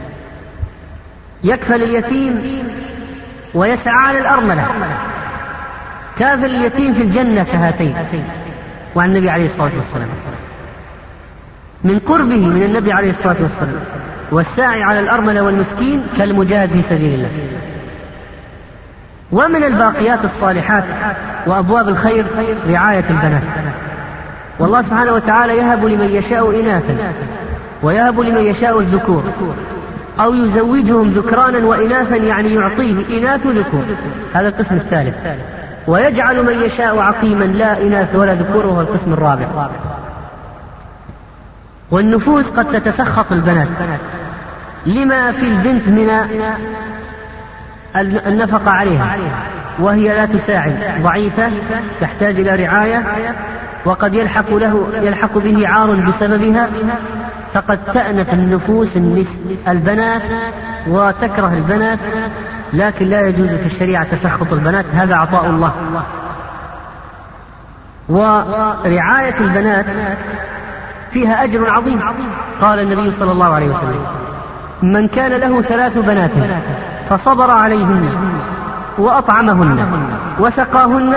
يكفل اليتيم ويسعى على الأرملة. كافل اليتيم في الجنة كهاتين، وعن النبي عليه الصلاة والسلام من قربه من النبي عليه الصلاة والسلام. والساعي على الأرملة والمسكين كالمجاهد في سبيل الله. ومن الباقيات الصالحات وأبواب الخير رعاية البنات. والله سبحانه وتعالى يهب لمن يشاء إناثا ويهب لمن يشاء الذكور، أو يزوجهم ذكرانا وإناثا، يعني يعطيه إناث ذكور، هذا القسم الثالث. ويجعل من يشاء عقيما لا إناث ولا ذكور، وهو القسم الرابع. والنفوس قد تتسخط البنات لما في البنت من النفقة عليها، وهي لا تساعد، ضعيفة، تحتاج إلى رعاية، وقد يلحق له يلحق به عار بسببها، فقد تأنف النفوس البنات وتكره البنات. لكن لا يجوز في الشريعة تسخط البنات، هذا عطاء الله. ورعاية البنات فيها أجر عظيم. قال النبي صلى الله عليه وسلم: من كان له ثلاث بنات فصبر عليهن وأطعمهن وسقاهن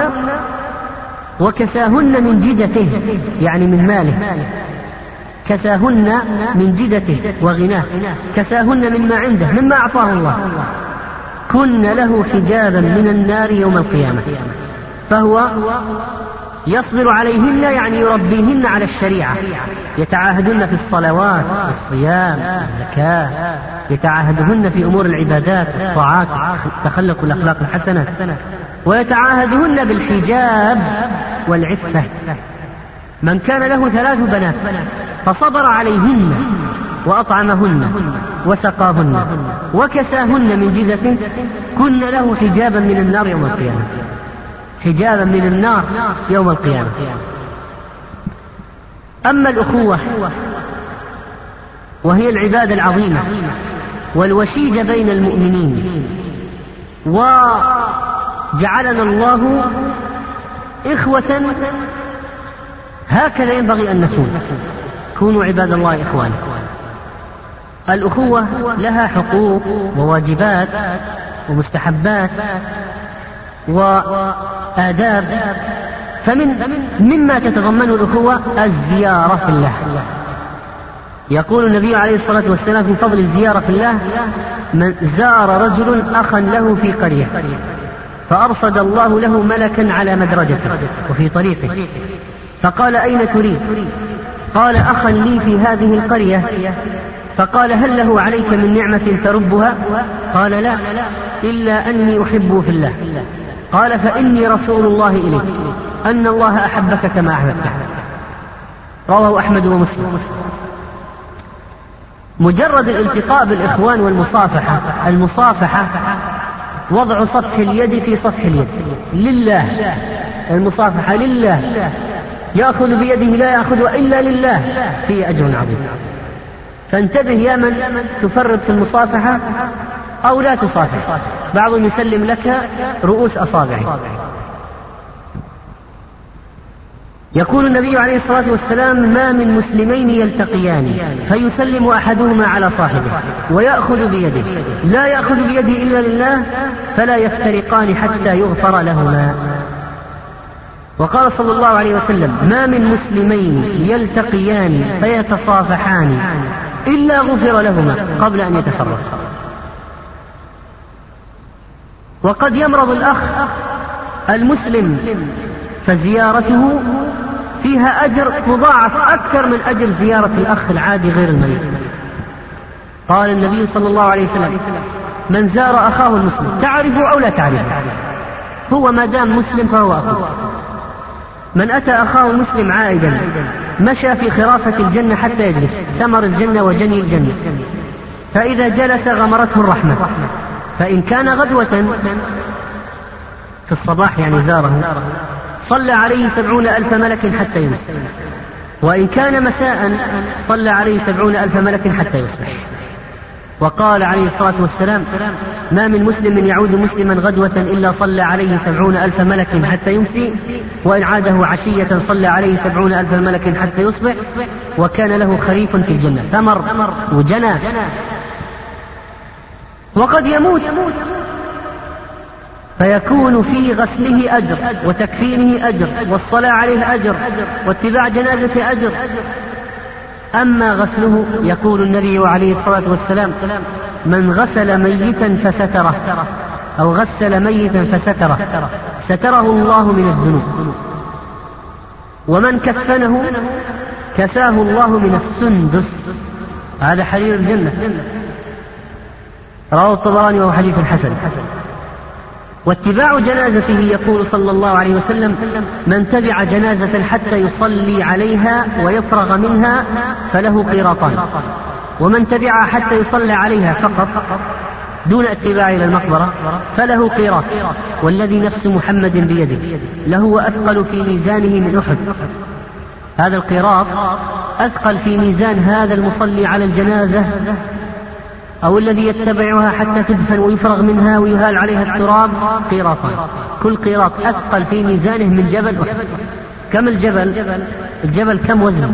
وكساهن من جدته، يعني من ماله، كساهن من جدته وغناه، كساهن مما عنده مما أعطاه الله، كن له حجابا من النار يوم القيامة. فهو يصبر عليهن، يعني يربيهن على الشريعة، يتعاهدن في الصلوات والصيام والزكاة، يتعاهدهن في أمور العبادات والطاعات، تخلق الأخلاق الحسنة، ويتعاهدهن بالحجاب والعفة. من كان له ثلاث بنات فصبر عليهن وأطعمهن وسقاهن وكساهن من جدته، كن له حجابا من النار يوم القيامة، حجابا من النار يوم القيامة. أما الأخوة وهي العبادة العظيمة والوشيجة بين المؤمنين، وجعلنا الله إخوة، هكذا ينبغي أن نكون. كونوا عباد الله إخوانا. الأخوة لها حقوق وواجبات ومستحبات وآداب. فمن مما تتضمن الأخوة الزيارة في الله. يقول النبي عليه الصلاة والسلام في فضل الزيارة في الله: من زار رجل أخا له في قرية فأرصد الله له ملكا على مدرجته وفي طريقه، فقال: أين تريد؟ قال: أخا لي في هذه القرية. فقال: هل له عليك من نعمة تربها؟ قال: لا، إلا أني أحبه في الله. قال: فإني رسول الله إليك أن الله أحبك كما أحببته. رواه أحمد ومسلم. مجرد الالتقاء بالإخوان والمصافحة، المصافحة وضع صفح اليد في صفح اليد لله، المصافحة لله، يأخذ بيده لا يأخذ إلا لله، فيه أجر عظيم. فانتبه يا من تفرط في المصافحة أو لا تصافح. بعضهم يسلم لك رؤوس أصابعه. يقول النبي عليه الصلاة والسلام: ما من مسلمين يلتقيان فيسلم أحدهما على صاحبه ويأخذ بيده لا يأخذ بيده إلا لله فلا يفترقان حتى يغفر لهما. وقال صلى الله عليه وسلم: ما من مسلمين يلتقيان فيتصافحان إلا غفر لهما قبل أن يتفرقا. وقد يمرض الأخ المسلم فزيارته فيها أجر مضاعف أكثر من أجر زيارة الأخ العادي غير المريض. قال النبي صلى الله عليه وسلم: من زار أخاه المسلم تعرفه أو لا تعرفه، هو ما دام مسلم فهو أخوه. من أتى أخاه المسلم عائدا مشى في خرافة الجنة حتى يجلس، ثمر الجنة وجني الجنة، فإذا جلس غمرته الرحمة. فإن كان غدوة في الصباح يعني زاره صلى عليه سبعون ألف ملك حتى يمسي، وإن كان مساء صلى عليه سبعون ألف ملك حتى يصبح. وقال عليه الصلاة والسلام: ما من مسلم يعود مسلما غدوة إلا صلى عليه سبعون ألف ملك حتى يمسي، وإن عاده عشية صلى عليه سبعون ألف ملك حتى يصبح، وكان له خريف في الجنة، ثمر وجنى. وقد يموت فيكون في غسله أجر وتكفينه أجر والصلاة عليه أجر واتباع جنازة أجر. أما غسله يقول النبي عليه الصلاة والسلام: من غسل ميتا فستره أو غسل ميتا فستره ستره الله من الذنوب، ومن كفنه كساه الله من السندس، هذا حرير الجنة. رواه الطبراني وهو حديث حسن. واتباع جنازته يقول صلى الله عليه وسلم: من تبع جنازة حتى يصلي عليها ويفرغ منها فله قيراطان، ومن تبعها حتى يصلي عليها فقط دون اتباع إلى المقبرة فله قيراط، والذي نفس محمد بيده لهو أثقل في ميزانه من أحد. هذا القيراط أثقل في ميزان هذا المصلي على الجنازة أو الذي يتبعها حتى تدفن ويفرغ منها ويهال عليها التراب قيراطان، كل قيراط أثقل في ميزانه من جبل أحد. كم الجبل؟ الجبل كم وزن؟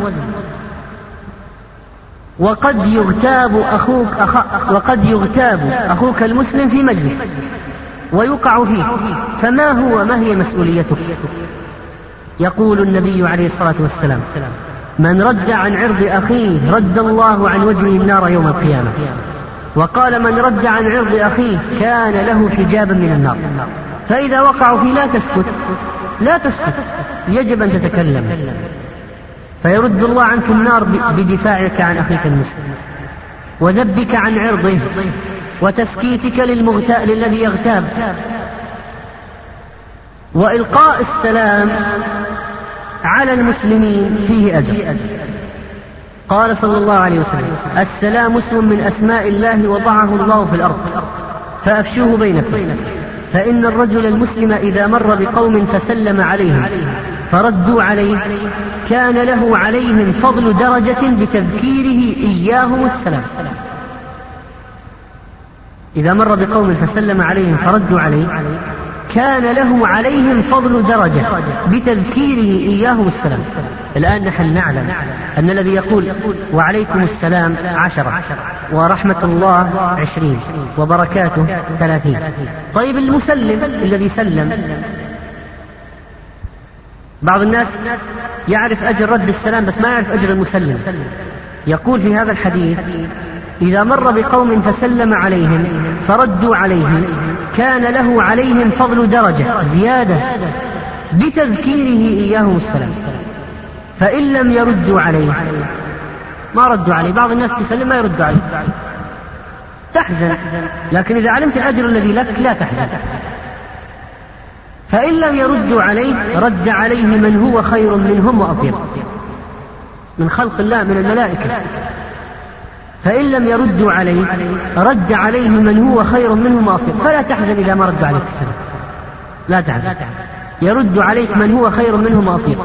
وقد يغتاب أخوك أخ... وقد يغتاب أخوك المسلم في مجلس ويقع فيه، فما هو ما هي مسؤوليتك؟ يقول النبي عليه الصلاة والسلام: من رد عن عرض أخيه رد الله عن وجهه النار يوم القيامة. وقال: من رد عن عرض أخيه كان له حجابا من النار. فإذا وقعوا فيه لا تسكت، لا تسكت، يجب أن تتكلم، فيرد الله عنك النار بدفاعك عن أخيك المسلم وذبك عن عرضه وتسكيتك للمغتاب للذي يغتاب. وإلقاء السلام على المسلمين فيه أجر. قال صلى الله عليه وسلم: السلام اسم من أسماء الله وضعه الله في الأرض فأفشوه بينكم، فإن الرجل المسلم إذا مر بقوم فسلم عليهم فردوا عليه كان له عليهم فضل درجة بتذكيره إياهم السلام. إذا مر بقوم فسلم عليهم فردوا عليه كان له عليهم فضل درجة بتذكيره إياهم السلام. الآن نحن نعلم أن الذي يقول وعليكم السلام عشرة ورحمة الله عشرين وبركاته ثلاثين. طيب المسلم الذي سلم، بعض الناس يعرف أجر رد السلام بس ما يعرف أجر المسلم. يقول في هذا الحديث: إذا مر بقوم فسلم عليهم فردوا عليه كان له عليهم فضل درجة زيادة بتذكيره إياهم السلام. فإن لم يردوا عليه، ما ردوا عليه، بعض الناس تسلم ما يردوا عليه، تحزن، لكن إذا علمت الأجر الذي لك لا تحزن. فإن لم يردوا عليه رد عليه من هو خير منهم وأطيب من خلق الله من الملائكة. فإن لم يردوا عليه رد عليه من هو خير منهم وأطيب، فلا تحزن إذا ما ردوا عليك السلام، لا تحزن، يرد عليك من هو خير منهم وأطيب.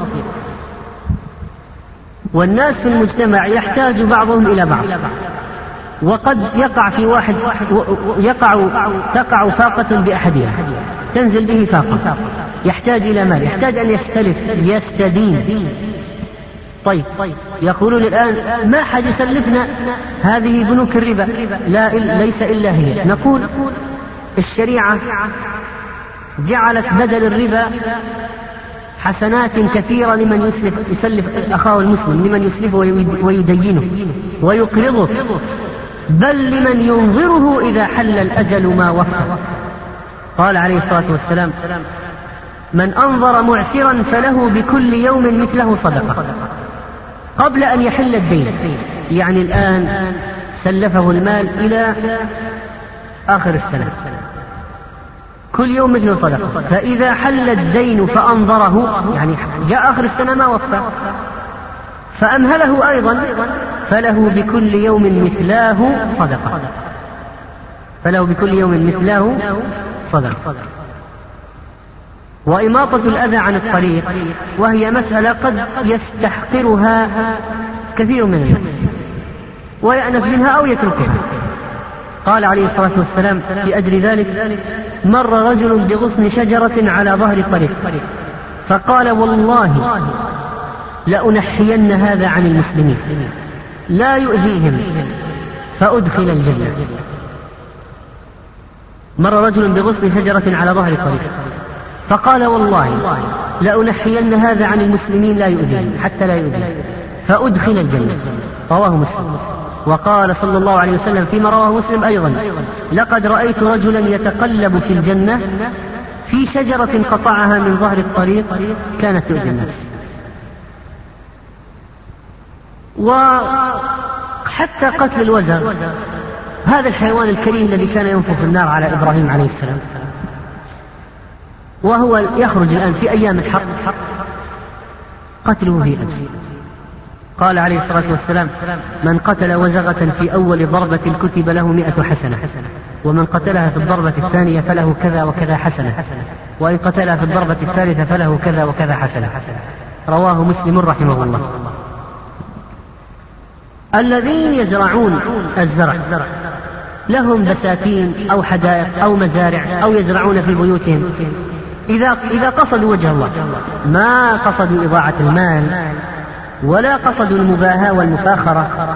والناس في المجتمع يحتاج بعضهم إلى بعض، وقد يقع في واحد يقع تقع فاقة بأحدها، تنزل به فاقة، يحتاج إلى مال، يحتاج أن يستلف يستدين. طيب يقولون الآن ما حد يسلفنا هذه بنوك الربا، لا ليس إلا هي. نقول الشريعة جعلت بدل الربا حسنات كثيرة لمن يسلف يسلف أخاه المسلم، لمن يسلفه ويدينه ويقرضه، بل لمن ينظره إذا حل الأجل ما وفى. قال عليه الصلاة والسلام: من أنظر معسرا فله بكل يوم مثله صدقة قبل أن يحل الدين. يعني الآن سلفه المال إلى آخر السنة، كل يوم مثل صدقة، فإذا حل الدين فأنظره، يعني جاء آخر السنة ما وفى فأمهله أيضا، فله بكل يوم مثله صدقة، فله بكل يوم مثله صدقة. وإماطة الأذى عن الطريق، وهي مسألة قد يستحقرها كثير من الناس ويأنف منها أو يتركها. قال عليه الصلاة والسلام في أجل ذلك: مر رجل بغصن شجرة على ظهر الطريق فقال: والله لأنحين هذا عن المسلمين لا يؤذيهم فأدخل الجنة. مر رجل بغصن شجرة على ظهر الطريق فقال: والله لأنحين هذا عن المسلمين لا يؤذيهم حتى لا يؤذيهم فأدخل الجنة. رواه مسلم. وقال صلى الله عليه وسلم فيما رواه مسلم أيضا: لقد رأيت رجلا يتقلب في الجنة في شجرة قطعها من ظهر الطريق كانت تؤذي الناس. وحتى قتل الوزغ، هذا الحيوان الكريم الذي كان ينفخ النار على إبراهيم عليه السلام، وهو يخرج الآن في أيام الحرب، قتله في أجل. قال عليه الصلاة والسلام: من قتل وزغة في أول ضربة كتب له مئة حسنة، ومن قتلها في الضربة الثانية فله كذا وكذا حسنة، وإن قتلها في الضربة الثالثة فله كذا وكذا حسنة. رواه مسلم رحمه الله. الذين يزرعون الزرع لهم بساتين أو حدائق أو مزارع أو يزرعون في بيوتهم، إذا إذا قصدوا وجه الله، ما قصدوا إضاعة المال ولا قصدوا المباهاة والمفاخرة،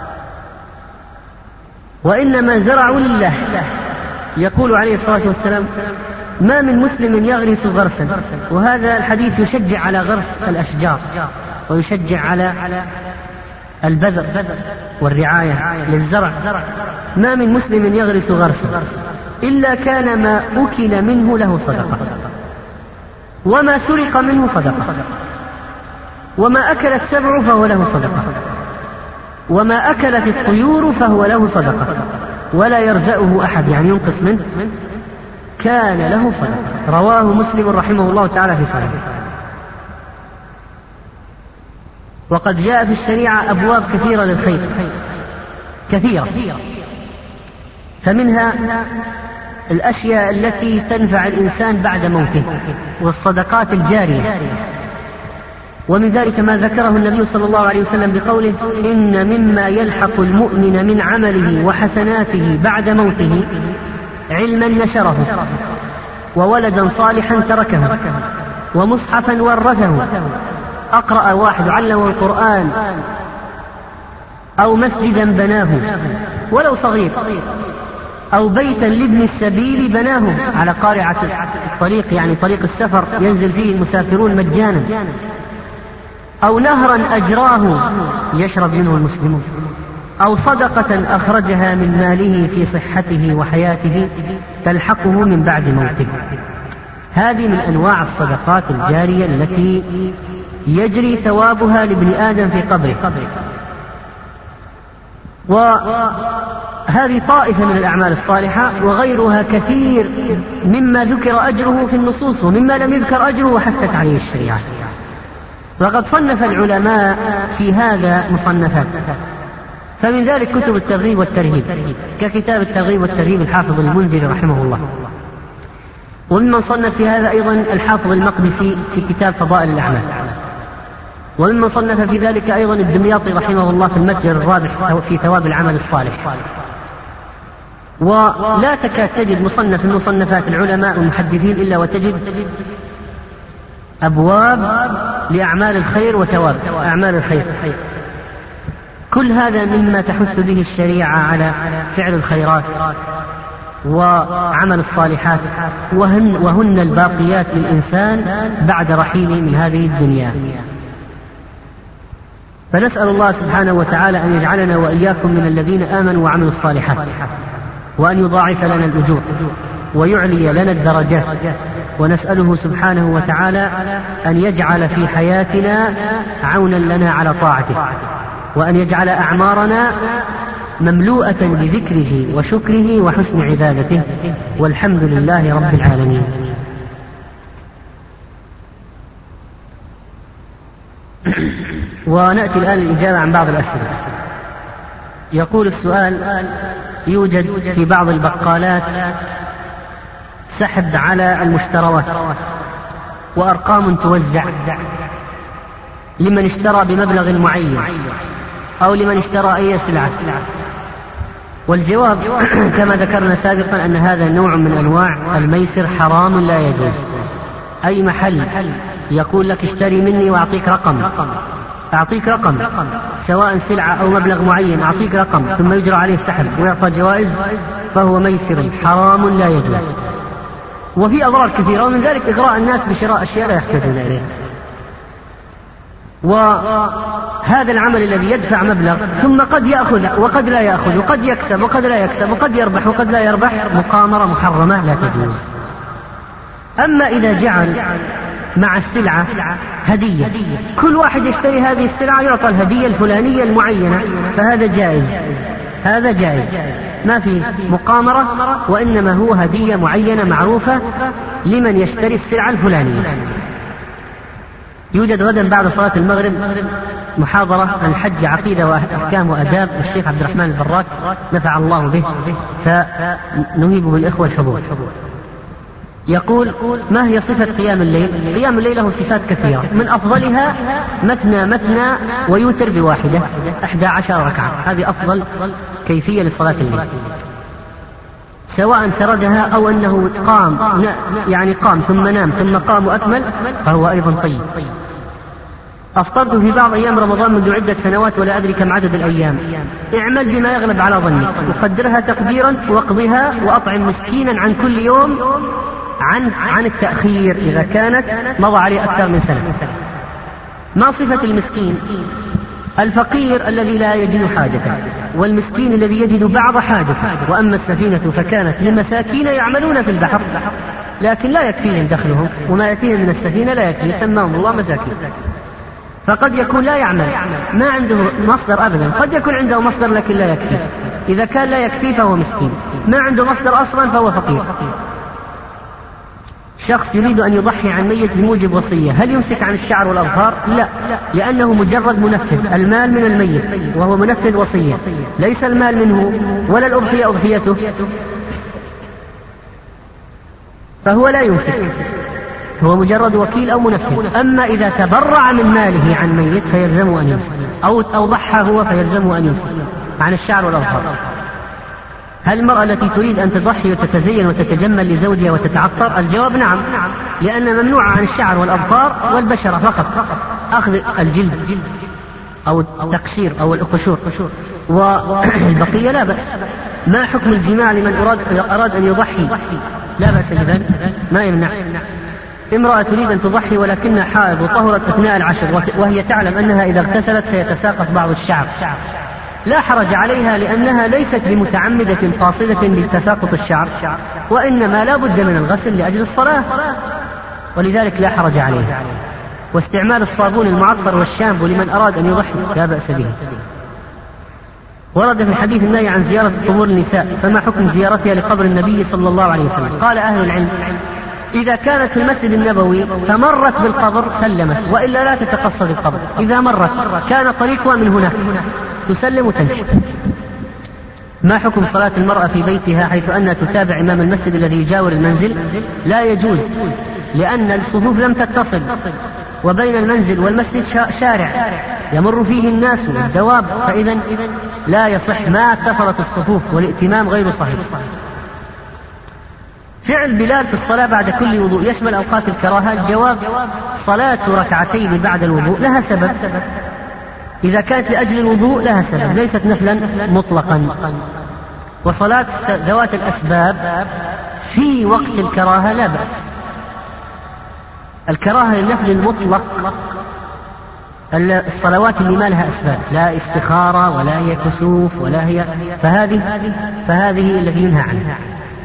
وإنما زرعوا لله. يقول عليه الصلاة والسلام: ما من مسلم يغرس غرسا، وهذا الحديث يشجع على غرس الأشجار ويشجع على البذر والرعاية للزرع. ما من مسلم يغرس غرسا إلا كان ما أكل منه له صدقة، وما سرق منه صدقة، وما أكل السبع فهو له صدقة، وما أكلت الطيور فهو له صدقة، ولا يرزأه أحد يعني ينقص منه، كان له صدقة. رواه مسلم رحمه الله تعالى في صحيحه. وقد جاء في الشريعة أبواب كثيرة للخير، كثيرة، فمنها الأشياء التي تنفع الإنسان بعد موته والصدقات الجارية. ومن ذلك ما ذكره النبي صلى الله عليه وسلم بقوله: إن مما يلحق المؤمن من عمله وحسناته بعد موته علما نشره، وولدا صالحا تركه، ومصحفا ورثه. أقرأ واحد علمه القرآن، أو مسجدا بناه ولو صغير، أو بيتا لابن السبيل بناه على قارعة الطريق، يعني طريق السفر ينزل فيه المسافرون مجانا، أو نهرا أجراه يشرب منه المسلمون، أو صدقة أخرجها من ماله في صحته وحياته تلحقه من بعد موته. هذه من أنواع الصدقات الجارية التي يجري ثوابها لابن آدم في قبره. وهذه طائفة من الأعمال الصالحة، وغيرها كثير مما ذكر أجره في النصوص ومما لم يذكر أجره وحثت عليه الشريعة. وقد صنف العلماء في هذا مصنفات، فمن ذلك كتب الترغيب والترهيب ككتاب الترغيب والترهيب الحافظ المنذري رحمه الله. وممن صنف في هذا أيضا الحافظ المقدسي في كتاب فضائل الأعمال. وممن صنف في ذلك أيضا الدمياطي رحمه الله في المتجر الرابح في ثواب العمل الصالح. ولا تكاد تجد مصنف من مصنفات العلماء والمحدثين إلا وتجد أبواب لأعمال الخير وثواب أعمال الخير. كل هذا مما تحث به الشريعة على فعل الخيرات وعمل الصالحات، وهن, وهن الباقيات للإنسان بعد رحيله من هذه الدنيا. فنسأل الله سبحانه وتعالى أن يجعلنا وإياكم من الذين آمنوا وعملوا الصالحات، وأن يضاعف لنا الأجور ويعلي لنا الدرجات. ونسأله سبحانه وتعالى أن يجعل في حياتنا عونا لنا على طاعته، وأن يجعل أعمارنا مملوءة بذكره وشكره وحسن عبادته، والحمد لله رب العالمين. ونأتي الآن للإجابة عن بعض الأسئلة. يقول السؤال: يوجد في بعض البقالات سحب على المشتروات وأرقام توزع لمن اشترى بمبلغ معين أو لمن اشترى أي سلعة. والجواب كما ذكرنا سابقا أن هذا نوع من أنواع الميسر حرام لا يجوز. أي محل يقول لك اشتري مني وأعطيك رقم، أعطيك رقم سواء سلعة أو مبلغ معين، أعطيك رقم ثم يجرى عليه السحب ويعطى جوائز، فهو ميسر حرام لا يجوز. وفي أضرار كثيرة، ومن ذلك إغراء الناس بشراء أشياء لا يحتاجون إليها. وهذا العمل الذي يدفع مبلغ ثم قد يأخذ وقد لا يأخذ، وقد يكسب وقد لا يكسب، وقد يربح وقد لا يربح، مقامرة محرمة لا تجوز. أما إذا جعل مع السلعة هدية، كل واحد يشتري هذه السلعة يعطى الهدية الفلانية المعينة، فهذا جائز، هذا جائز، ما في مقامرة، وإنما هو هدية معينة معروفة لمن يشتري السلعة الفلانية. يوجد غدا بعد صلاة المغرب محاضرة عن الحج عقيدة وأحكام وأداب الشيخ عبد الرحمن البراك نفع الله به، فنهيب بالإخوة الحضور. يقول: ما هي صفة قيام الليل؟ قيام الليل له صفات كثيرة، من أفضلها مثنى مثنى ويوتر بواحدة، أحدى عشر ركعة، هذه أفضل كيفية لصلاة الليل، سواء سردها أو أنه قام يعني قام ثم نام ثم قام وأكمل، فهو أيضا طيب. أفطرت في بعض أيام رمضان منذ عدة سنوات ولا أدري كم عدد الأيام. اعمل بما يغلب على ظنك، وقدرها تقديرا واقضها، وأطعم مسكينا عن كل يوم عن عن التأخير إذا كانت مضى عليه أكثر من سنة. ما صفة المسكين؟ الفقير الذي لا يجد حاجته، والمسكين الذي يجد بعض حاجته. وأما السفينة فكانت لمساكين يعملون في البحر لكن لا يكفيهم دخلهم، وما يأتيهم من السفينة لا يكفي، سماهم الله مساكين. فقد يكون لا يعمل، ما عنده مصدر أبدا، قد يكون عنده مصدر لكن لا يكفي. إذا كان لا يكفي فهو مسكين، ما عنده مصدر أصلا فهو فقير. شخص يريد أن يضحي عن ميت بموجب وصية، هل يمسك عن الشعر والأظفار؟ لا، لأنه مجرد منفذ، المال من الميت وهو منفذ وصية، ليس المال منه ولا الأضحية أضحيته، فهو لا يمسك، هو مجرد وكيل أو منفذ. أما إذا تبرع من ماله عن ميت فيلزمه أن يمسك، أو أو ضحى هو فيلزمه أن يمسك عن الشعر والأظفار. هل المرأة التي تريد أن تضحي وتتزين وتتجمل لزوجها وتتعطر؟ الجواب نعم، لأن ممنوع عن الشعر والأظفار والبشرة فقط، أخذ الجلد أو التقشير أو القشور، والبقية لا بأس. ما حكم الجماع لمن أراد, أراد أن يضحي؟ لا بأس بذلك، ما يمنع. امرأة تريد أن تضحي ولكنها حائض وطهرت أثناء العشر، وهي تعلم أنها إذا اغتسلت سيتساقط بعض الشعر، لا حرج عليها، لأنها ليست بمتعمدة قاصدة لتساقط الشعر، وإنما لا بد من الغسل لأجل الصلاة، ولذلك لا حرج عليها. واستعمال الصابون المعطر والشامبو لمن أراد أن يضحي لا بأس به. ورد في الحديث النهي عن زيارة قبور النساء، فما حكم زيارتها لقبر النبي صلى الله عليه وسلم؟ قال أهل العلم إذا كانت في المسجد النبوي فمرت بالقبر سلمت، وإلا لا تتقصد القبر. إذا مرت كان طريقها من هناك تسلم وتمشي. ما حكم صلاة المرأة في بيتها حيث أنها تتابع إمام المسجد الذي يجاور المنزل؟ لا يجوز، لأن الصفوف لم تتصل، وبين المنزل والمسجد شارع يمر فيه الناس والدواب، فإذا لا يصح ما اتصلت الصفوف، والائتمام غير صحيح. فعل بلال في الصلاة بعد كل وضوء يشمل أوقات الكراهة؟ الجواب صلاة ركعتين بعد الوضوء لها سبب، إذا كانت لأجل الوضوء لها سبب، ليست نفلا مطلقا. وصلاة ذوات الأسباب في وقت الكراهة لا بأس. الكراهة للنفل المطلق الصلوات اللي ما لها أسباب، لا استخارة ولا هي كسوف ولا هي، فهذه فهذه التي ينهى عنها.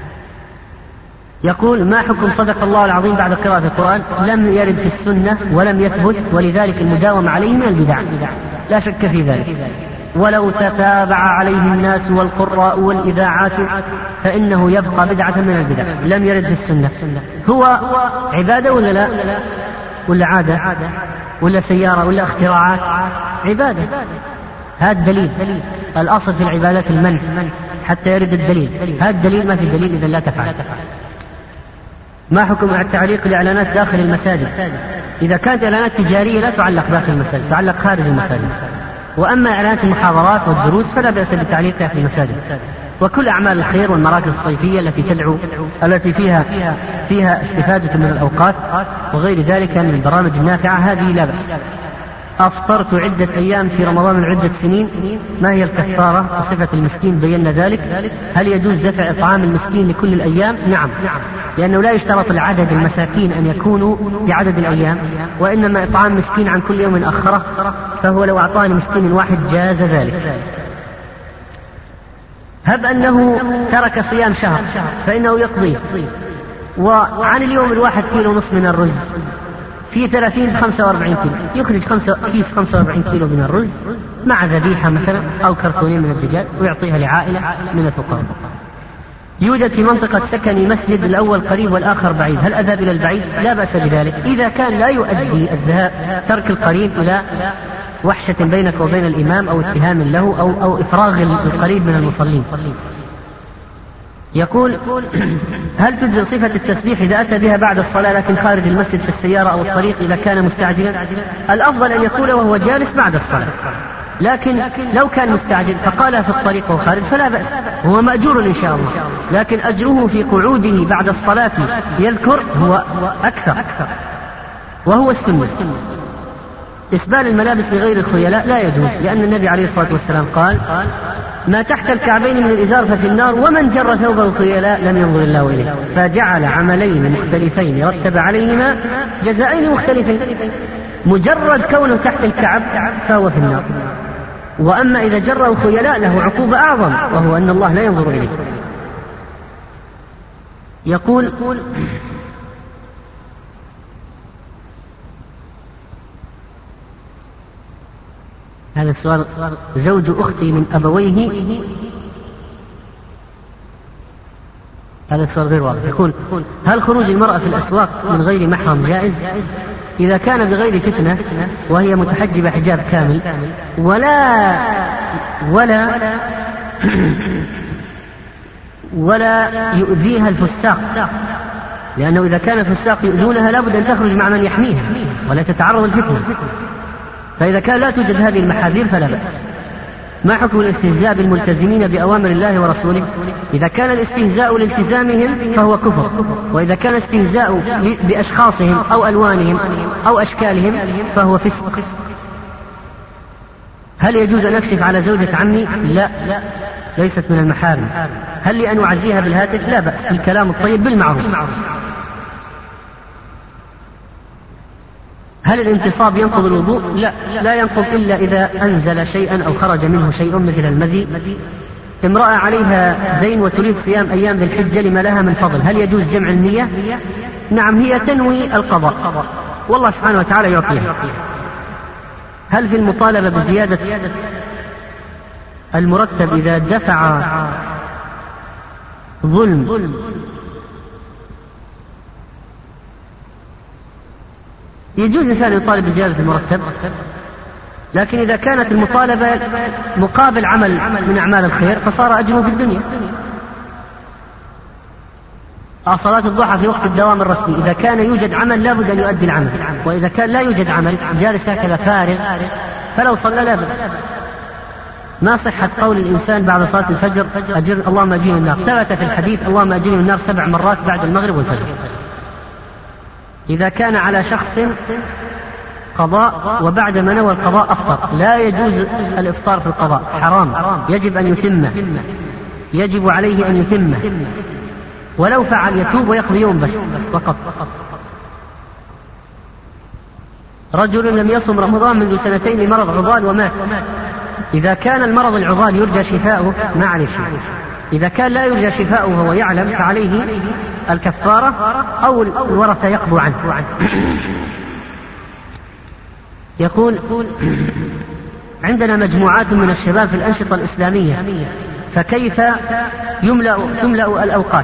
يقول ما حكم صدق الله العظيم بعد قراءة القرآن؟ لم يرد في السنة ولم يثبت، ولذلك المداومة عليه من البدع لا شك في ذلك. ولو تتابع عليه الناس والقراء والإذاعات فإنه يبقى بدعة من البدع. لم يرد في السنة. هو عبادة ولا لا؟ ولا عادة ولا سيارة ولا اختراعات؟ عبادة. هذا دليل. الأصل في العبادات المنع حتى يرد الدليل. هذا الدليل، ما في دليل إذا لا تفعل. ما حكم التعليق لإعلانات داخل المساجد؟ إذا كانت إعلانات تجارية لا تعلق داخل المساجد، تعلق خارج المساجد. وأما إعلانات المحاضرات والدروس فلا بأس بالتعليقها في المساجد. وكل أعمال الخير والمراكز الصيفية التي تدعو التي فيها فيها استفادة من الأوقات وغير ذلك من البرامج النافعة هذه لا بأس. أفطرت عدة أيام في رمضان من عدة سنين، ما هي الكفارة وصفة المسكين؟ بينا ذلك. هل يجوز دفع إطعام المسكين لكل الأيام؟ نعم، لأنه لا يشترط العدد المساكين أن يكونوا بعدد الأيام، وإنما إطعام مسكين عن كل يوم أخره، فهو لو أعطاني مسكين واحد جاز ذلك. هب أنه ترك صيام شهر فإنه يقضيه، وعن اليوم الواحد كيلو نصف من الرز في ثلاثين خمسة وأربعين كيلو، يخرج خمسة كيس خمسة وأربعين كيلو من الرز مع ذبيحة مثلا أو كرتونين من الدجاج ويعطيها لعائلة من الفقراء. يوجد في منطقة سكني مسجد الأول قريب والآخر بعيد، هل أذهب إلى البعيد؟ لا بأس بذلك إذا كان لا يؤدي الذهاب ترك القريب إلى وحشة بينك وبين الإمام أو اتهام له أو, أو إفراغ القريب من المصلين. يقول هل تجزئ صفة التسبيح إذا أتى بها بعد الصلاة لكن خارج المسجد في السيارة أو الطريق إذا كان مستعجلا؟ الأفضل أن يقول وهو جالس بعد الصلاة، لكن لو كان مستعجل فقالها في الطريق وخارج فلا بأس، هو مأجور إن شاء الله، لكن أجره في قعوده بعد الصلاة يذكر هو أكثر، وهو السنة. إسبال الملابس بغير الخيلاء لا يجوز، لأن النبي عليه الصلاة والسلام قال ما تحت الكعبين من الإزار ففي النار، ومن جر ثوبه الخيلاء لم ينظر الله إليه. فجعل عملين مختلفين رتب عليهما جزائين مختلفين، مجرد كونه تحت الكعب فهو في النار، وأما إذا جره خيلاء له عقوبة أعظم، وهو أن الله لا ينظر إليه. يقول هذا السؤال: زوج أختي من أبويه، هذا السؤال غير واضح. يقول هل خروج المرأة في الأسواق من غير محرم جائز؟ إذا كان بغير فتنة وهي متحجبة حجاب كامل ولا ولا ولا يؤذيها الفساق، لأنه إذا كان الفساق يؤذونها لابد أن تخرج مع من يحميها ولا تتعرض الفتنة، فإذا كان لا توجد هذه المحاذير فلا بأس. ما حكم الاستهزاء بالملتزمين بأوامر الله ورسوله؟ إذا كان الاستهزاء لالتزامهم فهو كفر، وإذا كان استهزاء بأشخاصهم أو ألوانهم أو أشكالهم فهو فسق. هل يجوز أن أكشف على زوجة عمي؟ لا، ليست من المحارم. هل لي أن أعزيها بالهاتف؟ لا بأس، بالكلام الطيب بالمعروف. هل الانتصاب ينقض الوضوء؟ لا، لا ينقض إلا إذا أنزل شيئا أو خرج منه شيء مثل المذي. امرأة عليها دين وتريد صيام أيام ذي الحجة لما لها من فضل، هل يجوز جمع النية؟ نعم، هي تنوي القضاء والله سبحانه وتعالى يعطيها. هل في المطالبة بزيادة المرتب إذا دفع ظلم يجوز الإنسان يطالب بزيادة المرتب، لكن إذا كانت المطالبة مقابل عمل من أعمال الخير فصار أجره في الدنيا. صلاة الضحى في وقت الدوام الرسمي إذا كان يوجد عمل لا بد أن يؤدي العمل، وإذا كان لا يوجد عمل جالس هكذا فارغ فلو صلى لا بأس. ما صحة قول الإنسان بعد صلاة الفجر أجر اللهم أجرني من النار؟ ثبت في الحديث اللهم أجرني من النار سبع مرات بعد المغرب والفجر. إذا كان على شخص قضاء وبعد ما نوى القضاء أفطر لا يجوز الإفطار في القضاء، حرام، يجب أن يتمه، يجب عليه أن يتمه، ولو فعل يتوب ويقضي يوم بس فقط. رجل لم يصم رمضان منذ سنتين لمرض عضال ومات، إذا كان المرض العضال يرجى شفاؤه معلش، إذا كان لا يرجى شفاؤه وهو يعلم فعليه الكفارة أو الورثة يقضوا عنه. يقول عندنا مجموعات من الشباب في الأنشطة الإسلامية، فكيف يملأ تملأ الأوقات؟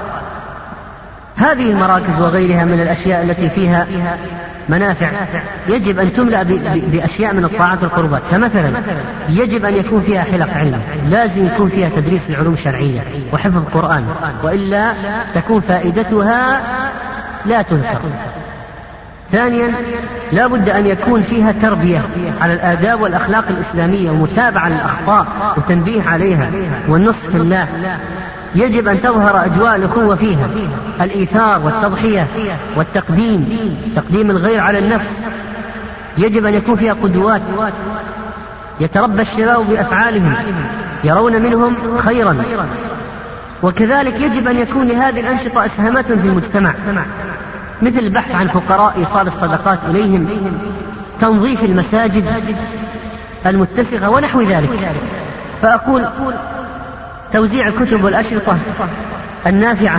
هذه المراكز وغيرها من الأشياء التي فيها منافع يجب أن تملأ بأشياء من الطاعات والقربات. فمثلا يجب أن يكون فيها حلق علم، لازم يكون فيها تدريس العلوم الشرعية وحفظ القرآن، وإلا تكون فائدتها لا تذكر. ثانيا لا بد أن يكون فيها تربية على الآداب والأخلاق الإسلامية ومتابعة للأخطاء وتنبيه عليها والنصح في الله. يجب أن تظهر أجواء الأخوة فيها، الإيثار والتضحية والتقديم، تقديم الغير على النفس. يجب أن يكون فيها قدوات يتربى الشباب بأفعالهم يرون منهم خيرا. وكذلك يجب أن يكون لهذه الأنشطة أسهامات في المجتمع، مثل البحث عن فقراء، إيصال الصدقات إليهم، تنظيف المساجد المتسخة ونحو ذلك. فأقول توزيع الكتب والأشرطة النافعة،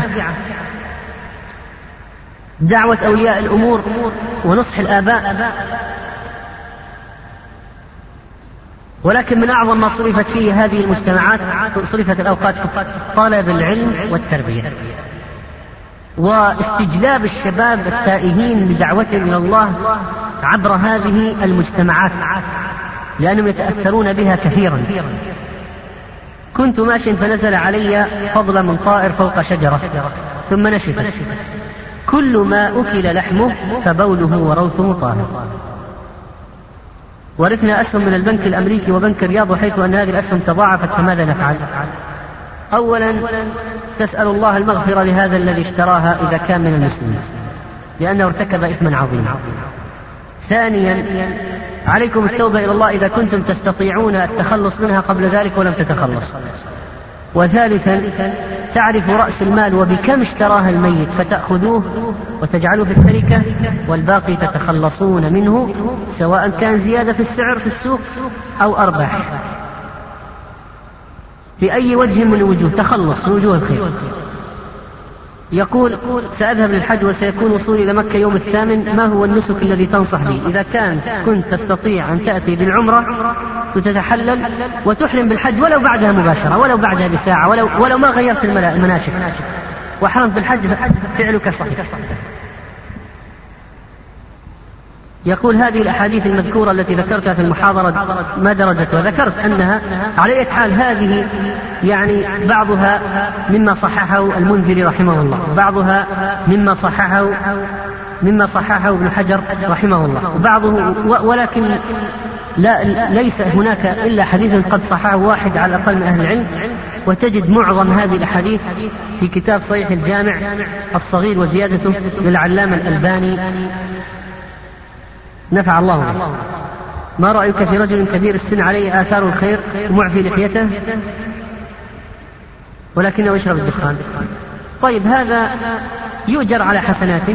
دعوة أولياء الأمور ونصح الآباء. ولكن من أعظم ما صرفت فيه هذه المجتمعات صرفت الأوقات في طلب العلم والتربية واستجلاب الشباب التائهين بدعوتهم إلى الله عبر هذه المجتمعات، لأنهم يتأثرون بها كثيرا. كنت ماشٍ فنزل علي فضل من طائر فوق شجرة ثم نشفت، كل ما أكل لحمه فبوله وروثه طاهر. ورثنا أسهم من البنك الأمريكي وبنك الرياض، وحيث أن هذه الأسهم تضاعفت فماذا نفعل؟ أولا تسأل الله المغفرة لهذا الذي اشتراها إذا كان من المسلمين، لأنه ارتكب إثما عظيما. ثانيا عليكم التوبة إلى الله إذا كنتم تستطيعون التخلص منها قبل ذلك ولم تتخلصوا. وثالثا تعرف رأس المال وبكم اشتراها الميت فتأخذوه وتجعلوه في التركة، والباقي تتخلصون منه، سواء كان زيادة في السعر في السوق أو أرباح، في أي وجه من الوجوه تخلص وجوه الخير. يقول سأذهب للحج وسيكون وصولي إلى مكة يوم الثامن، ما هو النسك الذي تنصح به؟ إذا كان كنت تستطيع أن تأتي بالعمرة وتتحلل وتحرم بالحج ولو بعدها مباشرة، ولو بعدها بساعة، ولو, ولو ما غيرت المناسك، وحرمت بالحج فعلك صحيح. يقول هذه الأحاديث المذكورة التي ذكرتها في المحاضرة ما درجتها؟ ذكرت أنها على أي حال هذه يعني بعضها مما صححه المنذري رحمه الله، بعضها مما صححه مما صححه ابن حجر رحمه الله، وبعضه ولكن لا ليس هناك إلا حديث قد صححه واحد على الأقل من أهل العلم. وتجد معظم هذه الأحاديث في كتاب صحيح الجامع الصغير وزيادته للعلامة الألباني نفع الله به. ما رأيك في رجل كبير السن عليه آثار الخير معفي لحيته ولكنه يشرب الدخان؟ طيب هذا يؤجر على حسناته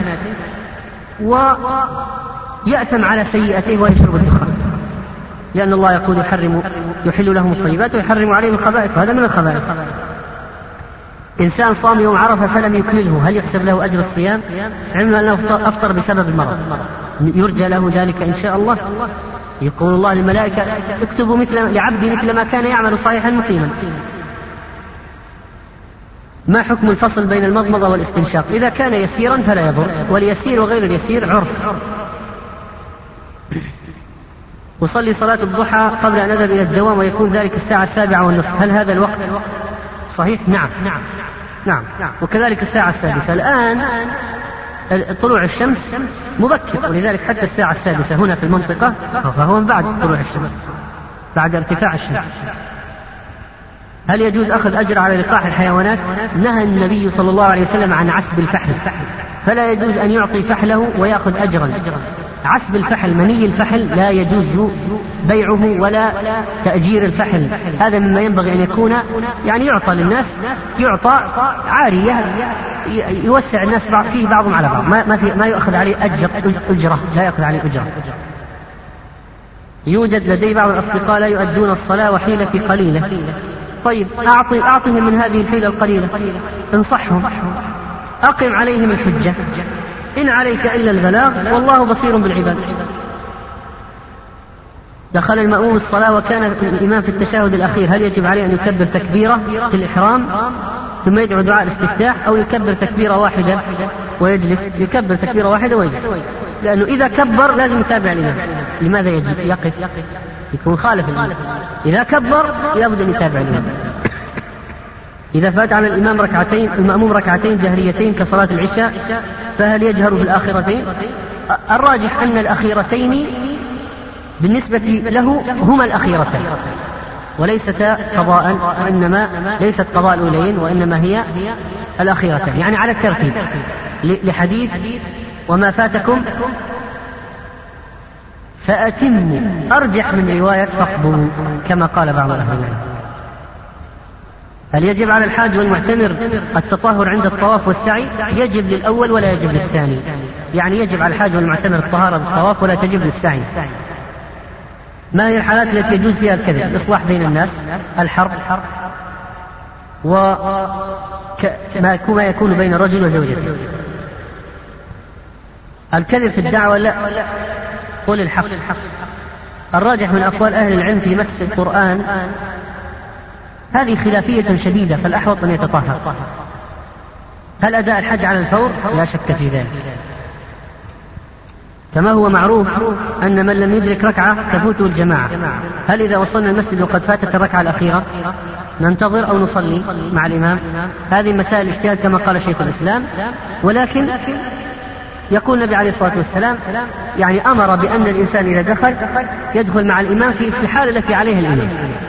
ويأثم على سيئته ويشرب الدخان، لأن الله يقول يحرم يحل لهم الطيبات ويحرم عليهم الخبائث، وهذا من الخبائث. إنسان صام يوم عرفة فلم يكمله، هل يحسب له أجر الصيام؟ علما أنه أفطر بسبب المرض. يرجى له ذلك إن شاء الله. يقول الله للملائكة اكتبوا مثل لعبدي مثل ما كان يعمل صحيحا مقيما. ما حكم الفصل بين المضمضة والاستنشاق؟ إذا كان يسيرا فلا يضر، واليسير وغير اليسير عرف. وصلي صلاة الضحى قبل أن أذهب إلى الدوام ويكون ذلك الساعة السابعة والنصف، هل هذا الوقت صحيح؟ نعم نعم. وكذلك الساعة السادسة. الآن طلوع الشمس مبكر، ولذلك حتى الساعة السادسة هنا في المنطقة فهو من بعد طلوع الشمس، بعد ارتفاع الشمس. هل يجوز أخذ أجر على لقاح الحيوانات؟ نهى النبي صلى الله عليه وسلم عن عسب الفحل، فلا يجوز أن يعطي فحله ويأخذ أجرا. عسب الفحل، مني الفحل، لا يجوز بيعه ولا تأجير الفحل. هذا مما ينبغي أن يكون يعني يعطى للناس، يعطى عارية يوسع الناس فيه بعضهم على بعض، ما, ما, ما يؤخذ عليه أجر أجرة، لا يأخذ عليه أجرة. يوجد لدي بعض الأصدقاء لا يؤدون الصلاة وحيلة قليلة. طيب أعطي أعطهم من هذه الحيلة القليلة، انصحهم، أقم عليهم الحجة، إن عليك إلا البلاغ والله بصير بالعباد. دخل المأموم الصلاة وكان الإمام في التشهد الأخير، هل يجب عليه أن يكبر تكبيرة في الإحرام ثم يدعو دعاء الاستفتاح، أو يكبر تكبيرة واحدة ويجلس؟ يكبر تكبيرة واحدة ويجلس، لأنه إذا كبر لازم يتابع الإمام. لماذا يجب يقف؟ يكون خالف الإمام. إذا كبر لابد أن يتابع الإمام. إذا فات على الإمام ركعتين المأموم ركعتين جهريتين كصلاة العشاء، فهل يجهر في الآخرتين؟ الراجح أن الأخيرتين بالنسبة له هما الأخيرتين وليستا قضاء، وإنما ليست قضاء الأولين وإنما هي الأخيرتين، يعني على الترتيب، لحديث وما فاتكم فأتموا، أرجح من رواية فاقضوا كما قال بعض أهل العلم. هل يجب على الحاج والمعتمر التطهر عند الطواف والسعي؟ يجب للأول ولا يجب للثاني، يعني يجب على الحاج والمعتمر الطهارة بالطواف ولا تجب للسعي. ما هي الحالات التي يجوز فيها الكذب؟ الإصلاح بين الناس، الحرب، وما يكون بين الرجل وزوجته. الكذب في الدعوة لا، قل الحق. الراجح من أقوال أهل العلم في مس القرآن هذه خلافية شديدة، فالأحوط أن يتطهر. هل أداء الحج على الفور؟ لا شك في ذلك، كما هو معروف أن من لم يدرك ركعة تفوته الجماعة. هل إذا وصلنا المسجد وقد فاتت الركعة الأخيرة ننتظر أو نصلي مع الإمام؟ هذه مسائل اجتهاد كما قال شيخ الإسلام، ولكن يقول النبي عليه الصلاة والسلام يعني أمر بأن الإنسان إذا دخل يدخل مع الإمام في الحالة التي عليها الإمام.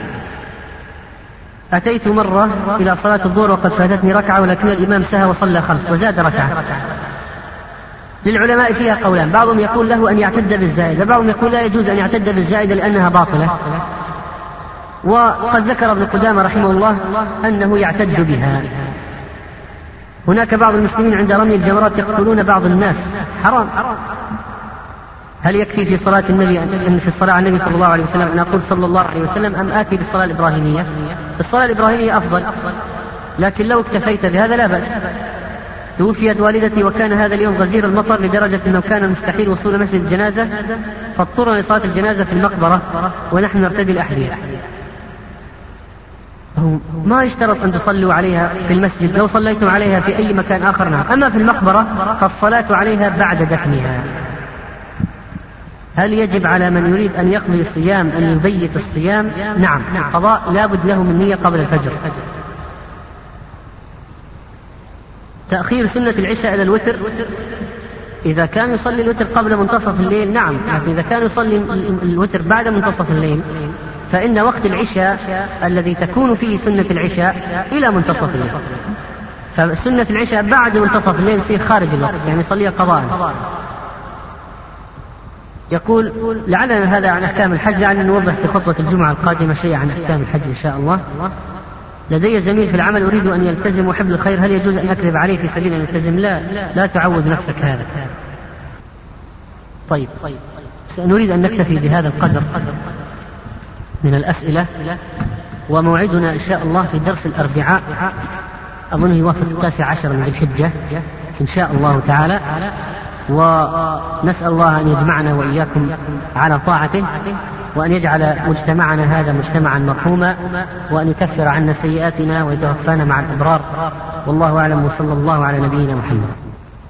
أتيت مرة إلى صلاة الظهر وقد فاتتني ركعة ولكن الإمام سهى وصلى خمس وزاد ركعة. للعلماء فيها قولان، بعضهم يقول له أن يعتد بالزائدة، بعضهم يقول لا يجوز أن يعتد بالزائدة لأنها باطلة. وقد ذكر ابن قدامة رحمه الله أنه يعتد بها. هناك بعض المسلمين عند رمي الجمرات يقتلون بعض الناس، حرام. هل يكفي في صلاة النبي أن في الصلاة على النبي صلى الله عليه وسلم أن أقول صلى الله عليه وسلم أم آتي بالصلاة الإبراهيمية؟ الصلاة الإبراهيمية أفضل، لكن لو اكتفيت بهذا لا بأس. توفيت والدتي وكان هذا اليوم غزير المطر لدرجة أنه كان مستحيل وصول مسجد الجنازة، فاضطرنا لصلاة الجنازة في المقبرة ونحن نرتدي الأحذية. ما يشترط أن تصلوا عليها في المسجد، لو صليتم عليها في أي مكان آخر نعم، أما في المقبرة فالصلاة عليها بعد دفنها. هل يجب على من يريد أن يقضي الصيام أن يبيت الصيام؟ نعم، قضاء لا بد له من نية قبل الفجر. تأخير سنة العشاء إلى الوتر، إذا كان يصلي الوتر قبل منتصف الليل نعم، لكن إذا كان يصلي الوتر بعد منتصف الليل فإن وقت العشاء الذي تكون فيه سنة العشاء إلى منتصف الليل، فسنة العشاء بعد منتصف الليل يصير خارج الوقت، يعني يصليها قضاء. يقول لعلنا هذا عن أحكام الحج، لعلنا نوضح في خطبة الجمعة القادمة شيء عن أحكام الحج إن شاء الله. لدي زميل في العمل أريد أن يلتزم وحب الخير، هل يجوز أن أكذب عليه في سبيل أن يلتزم؟ لا، لا تعود نفسك هذا. طيب نريد أن نكتفي بهذا القدر من الأسئلة، وموعدنا إن شاء الله في درس الأربعاء، أظن يوافق التاسع عشر من ذي الحجة إن شاء الله تعالى، ونسأل الله أن يجمعنا وإياكم على طاعته، وأن يجعل مجتمعنا هذا مجتمعا مرحوما، وأن يكفر عنا سيئاتنا ويتوفانا مع الأبرار. والله أعلم، وصلى الله على نبينا محمد.